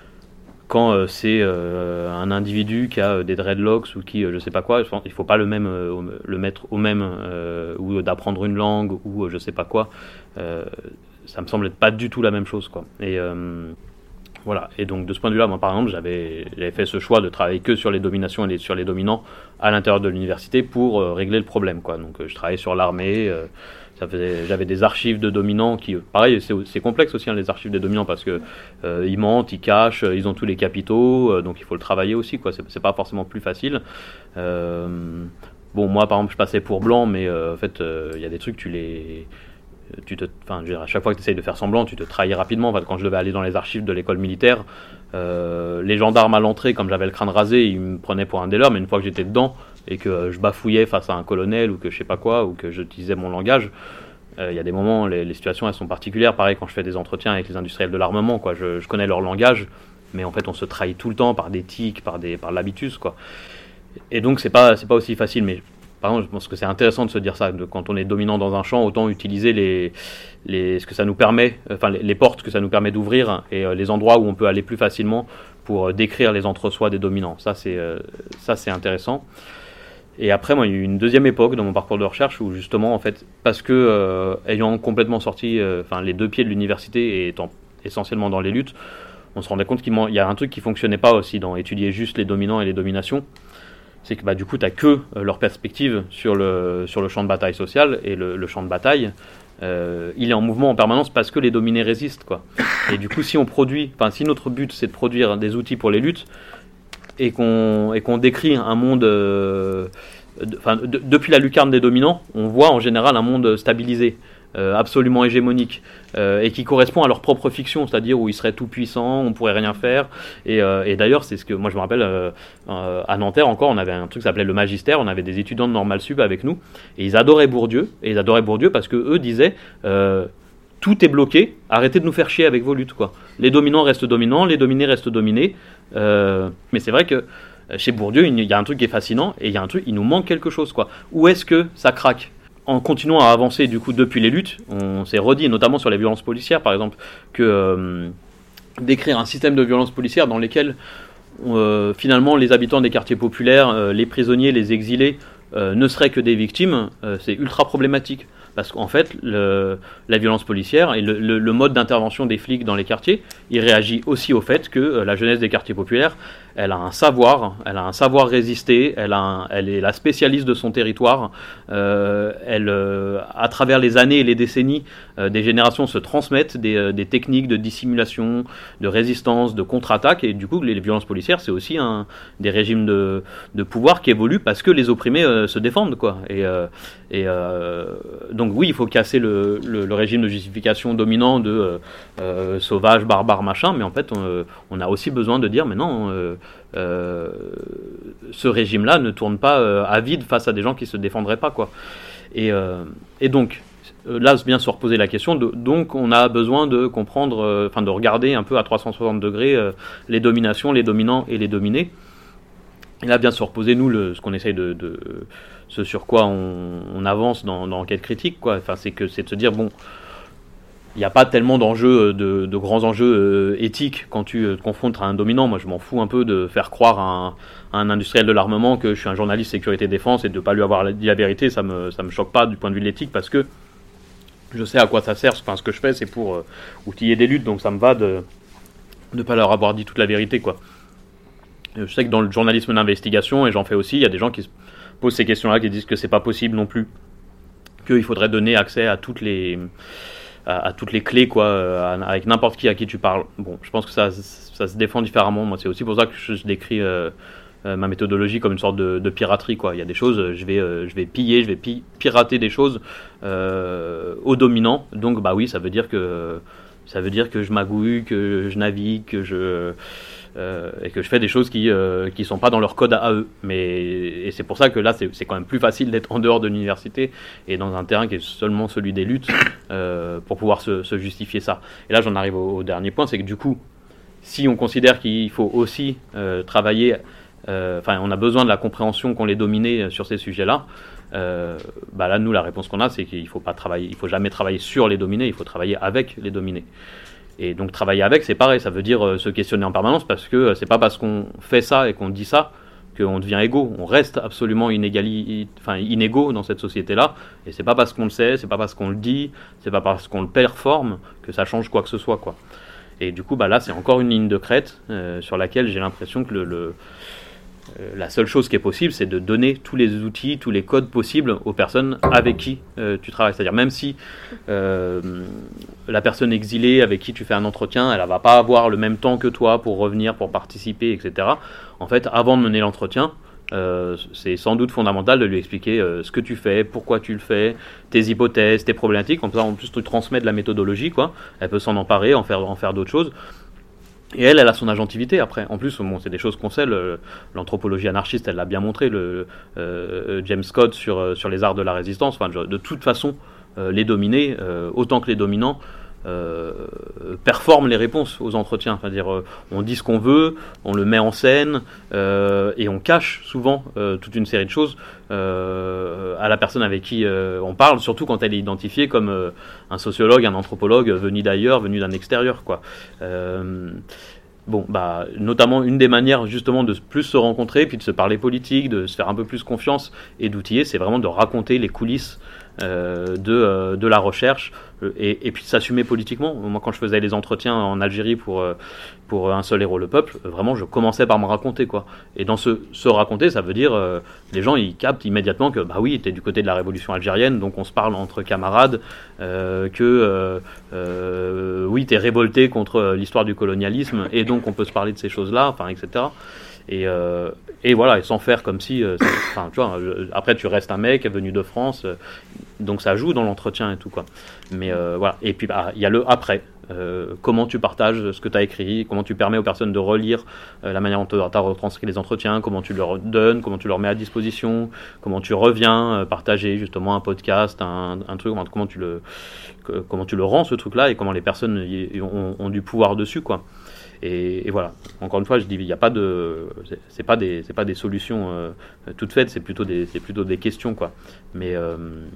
Quand euh, c'est euh, un individu qui a des dreadlocks ou qui, euh, je sais pas quoi, je pense, il ne faut pas le, même, euh, le mettre au même, euh, ou d'apprendre une langue, ou euh, je sais pas quoi. Euh, ça me semble être pas du tout la même chose, quoi. Et euh, voilà. Et donc de ce point de vue-là, moi par exemple, j'avais, j'avais fait ce choix de travailler que sur les dominations et les, sur les dominants à l'intérieur de l'université pour euh, régler le problème, quoi. Donc euh, je travaillais sur l'armée. Euh, ça faisait, j'avais des archives de dominants qui, pareil, c'est, c'est complexe aussi, hein, les archives des dominants, parce que euh, ils mentent, ils cachent, ils ont tous les capitaux, euh, donc il faut le travailler aussi, quoi. C'est, c'est pas forcément plus facile. Euh, bon, moi par exemple, je passais pour blanc, mais euh, en fait, il euh, y a des trucs, tu les Tu te, enfin, je veux dire, à chaque fois que tu essayes de faire semblant, tu te trahis rapidement. Enfin, quand je devais aller dans les archives de l'école militaire, euh, les gendarmes à l'entrée, comme j'avais le crâne rasé, ils me prenaient pour un des leurs, mais une fois que j'étais dedans et que je bafouillais face à un colonel ou que je sais pas quoi, ou que j'utilisais mon langage, il euh, y a des moments, les, les situations elles sont particulières. Pareil quand je fais des entretiens avec les industriels de l'armement, quoi, je, je connais leur langage, mais en fait on se trahit tout le temps par des tics, par, des, par l'habitus, quoi. Et donc c'est pas, c'est pas aussi facile, mais par exemple, je pense que c'est intéressant de se dire ça, de, quand on est dominant dans un champ, autant utiliser les, les, ce que ça nous permet, enfin les, les portes que ça nous permet d'ouvrir et euh, les endroits où on peut aller plus facilement pour euh, décrire les entre-soi des dominants. Ça c'est, euh, ça, c'est intéressant. Et après, moi, il y a eu une deuxième époque dans mon parcours de recherche où justement, en fait, parce que, euh, ayant complètement sorti euh, enfin, les deux pieds de l'université et étant essentiellement dans les luttes, on se rendait compte qu'il y a un truc qui ne fonctionnait pas aussi dans étudier juste les dominants et les dominations. C'est que bah, du coup, tu n'as que euh, leur perspective sur le, sur le champ de bataille social, et le, le champ de bataille, euh, il est en mouvement en permanence parce que les dominés résistent, quoi. Et du coup, si on produit, enfin, si notre but c'est de produire des outils pour les luttes, et qu'on, et qu'on décrit un monde, euh, de, enfin, de, depuis la lucarne des dominants, on voit en général un monde stabilisé, euh, absolument hégémonique, euh, et qui correspond à leur propre fiction, c'est-à-dire où ils seraient tout puissants, on pourrait rien faire. Et, euh, et d'ailleurs, c'est ce que moi je me rappelle, euh, euh, à Nanterre encore, on avait un truc qui s'appelait le Magistère, on avait des étudiants de Normal Sup avec nous, et ils adoraient Bourdieu, et ils adoraient Bourdieu parce que eux disaient euh, tout est bloqué, arrêtez de nous faire chier avec vos luttes, quoi. Les dominants restent dominants, les dominés restent dominés. Euh, mais c'est vrai que chez Bourdieu, il y a un truc qui est fascinant, et il y a un truc, il nous manque quelque chose, quoi. Où est-ce que ça craque ? En continuant à avancer du coup depuis les luttes, on s'est redit, notamment sur les violences policières par exemple, que euh, d'écrire un système de violences policières dans lesquelles euh, finalement les habitants des quartiers populaires, euh, les prisonniers, les exilés euh, ne seraient que des victimes, euh, c'est ultra problématique. Parce qu'en fait, le, la violence policière et le, le, le mode d'intervention des flics dans les quartiers, il réagit aussi au fait que euh, la jeunesse des quartiers populaires, elle a un savoir, elle a un savoir résister, elle, a un, elle est la spécialiste de son territoire, euh, elle, euh, à travers les années et les décennies, euh, des générations se transmettent des, euh, des techniques de dissimulation, de résistance, de contre-attaque, et du coup, les, les violences policières, c'est aussi un, des régimes de, de pouvoir qui évoluent parce que les opprimés euh, se défendent, quoi. Et, euh, et euh, donc oui, il faut casser le, le, le régime de justification dominant de euh, euh, sauvage, barbare, machin, mais en fait, on, on a aussi besoin de dire, mais non, euh, euh, ce régime-là ne tourne pas euh, à vide face à des gens qui se défendraient pas, quoi. Et, euh, et donc, là bien se reposer la question, de, donc on a besoin de comprendre, euh, enfin de regarder un peu à trois cent soixante degrés euh, les dominations, les dominants et les dominés. Et là bien se reposer nous le, ce qu'on essaye de, de ce sur quoi on, on avance dans, dans Enquête critique, quoi. Enfin c'est que c'est de se dire bon, il n'y a pas tellement d'enjeux, de, de grands enjeux euh, éthiques quand tu euh, te confrontes à un dominant. Moi je m'en fous un peu de faire croire à un, à un industriel de l'armement que je suis un journaliste sécurité défense et de ne pas lui avoir dit la vérité, ça me ça me choque pas du point de vue de l'éthique parce que je sais à quoi ça sert. Enfin, ce que je fais, c'est pour euh, outiller des luttes, donc ça me va de ne pas leur avoir dit toute la vérité, quoi. Je sais que dans le journalisme d'investigation, et j'en fais aussi, il y a des gens qui se posent ces questions-là, qui disent que c'est pas possible non plus, qu'il faudrait donner accès à toutes les à, à toutes les clés, quoi, à, avec n'importe qui à qui tu parles. Bon, je pense que ça, ça se défend différemment. Moi, c'est aussi pour ça que je, je décris euh, euh, ma méthodologie comme une sorte de, de piraterie, quoi. Il y a des choses, je vais, euh, je vais piller, je vais pi- pirater des choses euh, aux dominants. Donc, bah oui, ça veut dire que ça veut dire que je magouille, que je navigue, que je euh, et que je fais des choses qui euh, qui sont pas dans leur code à eux. Mais et c'est pour ça que là, c'est, c'est quand même plus facile d'être en dehors de l'université et dans un terrain qui est seulement celui des luttes euh, pour pouvoir se, se justifier ça. Et là, j'en arrive au, au dernier point, c'est que du coup, si on considère qu'il faut aussi euh, travailler, enfin, euh, on a besoin de la compréhension qu'ont les dominés sur ces sujets-là. Euh, bah là, nous, la réponse qu'on a, c'est qu'il faut pas travailler, il faut jamais travailler sur les dominés, il faut travailler avec les dominés. Et donc travailler avec, c'est pareil, ça veut dire euh, se questionner en permanence, parce que euh, c'est pas parce qu'on fait ça et qu'on dit ça qu'on devient égaux. On reste absolument inégali, enfin inégaux dans cette société-là, et c'est pas parce qu'on le sait, c'est pas parce qu'on le dit, c'est pas parce qu'on le performe que ça change quoi que ce soit, quoi. Et du coup, bah là, c'est encore une ligne de crête euh, sur laquelle j'ai l'impression que le, le Euh, la seule chose qui est possible, c'est de donner tous les outils, tous les codes possibles aux personnes avec qui euh, tu travailles. C'est-à-dire même si euh, la personne exilée avec qui tu fais un entretien, elle ne va pas avoir le même temps que toi pour revenir, pour participer, et cetera. En fait, avant de mener l'entretien, euh, c'est sans doute fondamental de lui expliquer euh, ce que tu fais, pourquoi tu le fais, tes hypothèses, tes problématiques. Comme ça, en plus, tu transmets de la méthodologie, quoi. Elle peut s'en emparer, en faire, en faire d'autres choses. Et elle, elle a son agentivité après. En plus, bon, c'est des choses qu'on sait. Le, l'anthropologie anarchiste, elle l'a bien montré. Le, euh, James Scott sur, sur les arts de la résistance. Enfin, de toute façon, euh, les dominés, euh, autant que les dominants, euh, performent les réponses aux entretiens. C'est-à-dire, euh, on dit ce qu'on veut, on le met en scène, euh, et on cache souvent euh, toute une série de choses euh, à la personne avec qui euh, on parle, surtout quand elle est identifiée comme euh, un sociologue, un anthropologue venu d'ailleurs, venu d'un extérieur, quoi. Euh, Bon, bah, notamment une des manières justement de plus se rencontrer, puis de se parler politique, de se faire un peu plus confiance et d'outiller, c'est vraiment de raconter les coulisses euh, de, euh, de la recherche et, et puis de s'assumer politiquement. Moi, quand je faisais les entretiens en Algérie pour, euh, pour Un seul héros, le peuple, vraiment, je commençais par me raconter, quoi. Et dans ce se raconter, ça veut dire, euh, les gens, ils captent immédiatement que, bah oui, t'es du côté de la révolution algérienne, donc on se parle entre camarades, euh, que, euh, euh, oui, t'es révolté contre l'histoire du colonialisme, et donc on peut se parler de ces choses-là, enfin, et cetera. Et, euh, et voilà, et sans faire comme si, euh, enfin, tu vois, je, après tu restes un mec venu de France, euh, donc ça joue dans l'entretien et tout, quoi. Mais euh, voilà, et puis il bah, y a le après. Euh, comment tu partages ce que tu as écrit, comment tu permets aux personnes de relire euh, la manière dont tu as retranscrit les entretiens, comment tu leur donnes, comment tu leur mets à disposition, comment tu reviens euh, partager justement un podcast, un, un truc, comment tu le que, comment tu le rends ce truc-là et comment les personnes y, y ont, ont du pouvoir dessus, quoi. Et, et voilà. Encore une fois, je dis, il n'y a pas de, c'est, c'est pas des, c'est pas des solutions euh, toutes faites, c'est plutôt des, c'est plutôt des questions, quoi. Mais euh,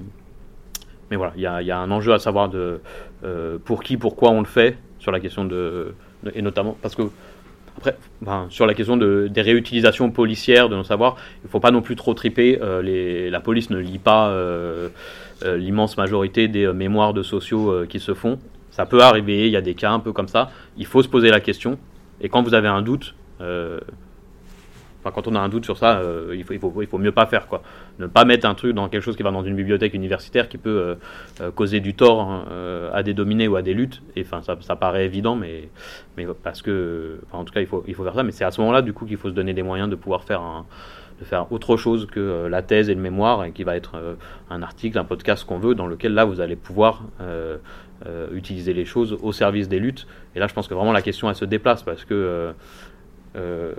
Mais voilà, il y a, y a un enjeu à savoir de euh, pour qui, pourquoi on le fait sur la question de, de et notamment parce que après, ben, sur la question de, des réutilisations policières de nos savoirs, il ne faut pas non plus trop triper. Euh, les, la police ne lit pas euh, euh, l'immense majorité des euh, mémoires de sociaux euh, qui se font. Ça peut arriver, il y a des cas un peu comme ça. Il faut se poser la question. Et quand vous avez un doute, euh, enfin, quand on a un doute sur ça, euh, il, faut, il, faut, il faut mieux pas faire, quoi. Ne pas mettre un truc dans quelque chose qui va dans une bibliothèque universitaire qui peut euh, euh, causer du tort hein, euh, à des dominés ou à des luttes. Et enfin, ça, ça paraît évident, mais, mais parce que, enfin, en tout cas, il faut, il faut faire ça. Mais c'est à ce moment-là, du coup, qu'il faut se donner des moyens de pouvoir faire un, de faire autre chose que euh, la thèse et le mémoire, et qui va être euh, un article, un podcast qu'on veut, dans lequel là, vous allez pouvoir euh, euh, utiliser les choses au service des luttes. Et là, je pense que vraiment la question, elle se déplace parce que euh, euh,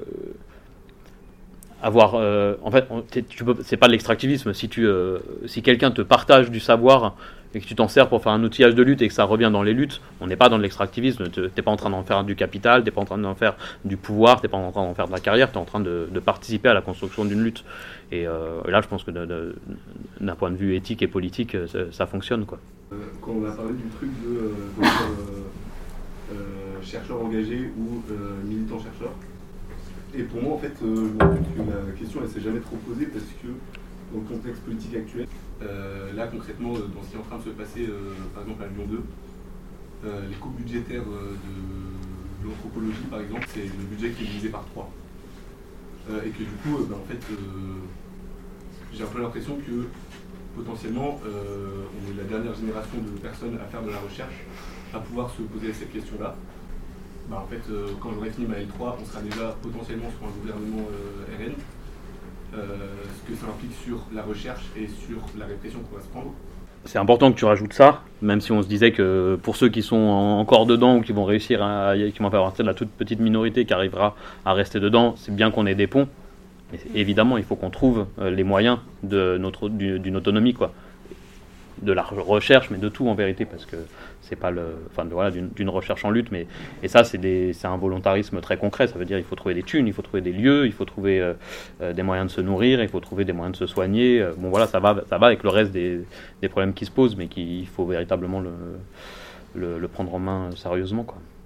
avoir, euh, en fait, tu peux, c'est pas de l'extractivisme. Si tu, euh, si quelqu'un te partage du savoir et que tu t'en sers pour faire un outillage de lutte et que ça revient dans les luttes, on n'est pas dans de l'extractivisme. Tu n'es pas en train d'en faire du capital, tu n'es pas en train d'en faire du pouvoir, tu n'es pas en train d'en faire de la carrière, tu es en train de, de participer à la construction d'une lutte. Et euh, là, je pense que de, de, d'un point de vue éthique et politique, ça, ça fonctionne, quoi. Euh, quand on a parlé du truc de, euh, de euh, euh, chercheur engagé ou euh, militant chercheur, et pour moi, en fait, euh, je me rends compte que la question, elle s'est jamais trop posée parce que dans le contexte politique actuel, euh, là, concrètement, dans ce qui est en train de se passer, euh, par exemple, à Lyon deux, euh, les coupes budgétaires euh, de, de l'anthropologie, par exemple, c'est le budget qui est divisé par trois. Euh, et que du coup, euh, ben, en fait, euh, j'ai un peu l'impression que potentiellement, euh, on est la dernière génération de personnes à faire de la recherche, à pouvoir se poser cette question-là. Bah, en fait, euh, quand j'aurai fini ma L trois, on sera déjà potentiellement sur un gouvernement euh, R N, euh, ce que ça implique sur la recherche et sur la répression qu'on va se prendre. C'est important que tu rajoutes ça, même si on se disait que pour ceux qui sont encore dedans ou qui vont réussir à, qui vont faire partie de la toute petite minorité qui arrivera à rester dedans, c'est bien qu'on ait des ponts. Mais évidemment, il faut qu'on trouve les moyens de notre, d'une autonomie, quoi. De la recherche, mais de tout en vérité, parce que c'est pas le, enfin voilà, d'une, d'une recherche en lutte, mais et ça c'est des, c'est un volontarisme très concret. Ça veut dire il faut trouver des thunes, il faut trouver des lieux, il faut trouver euh, des moyens de se nourrir, il faut trouver des moyens de se soigner. Bon voilà, ça va, ça va avec le reste des, des problèmes qui se posent, mais qu'il faut véritablement le, le, le prendre en main sérieusement, quoi.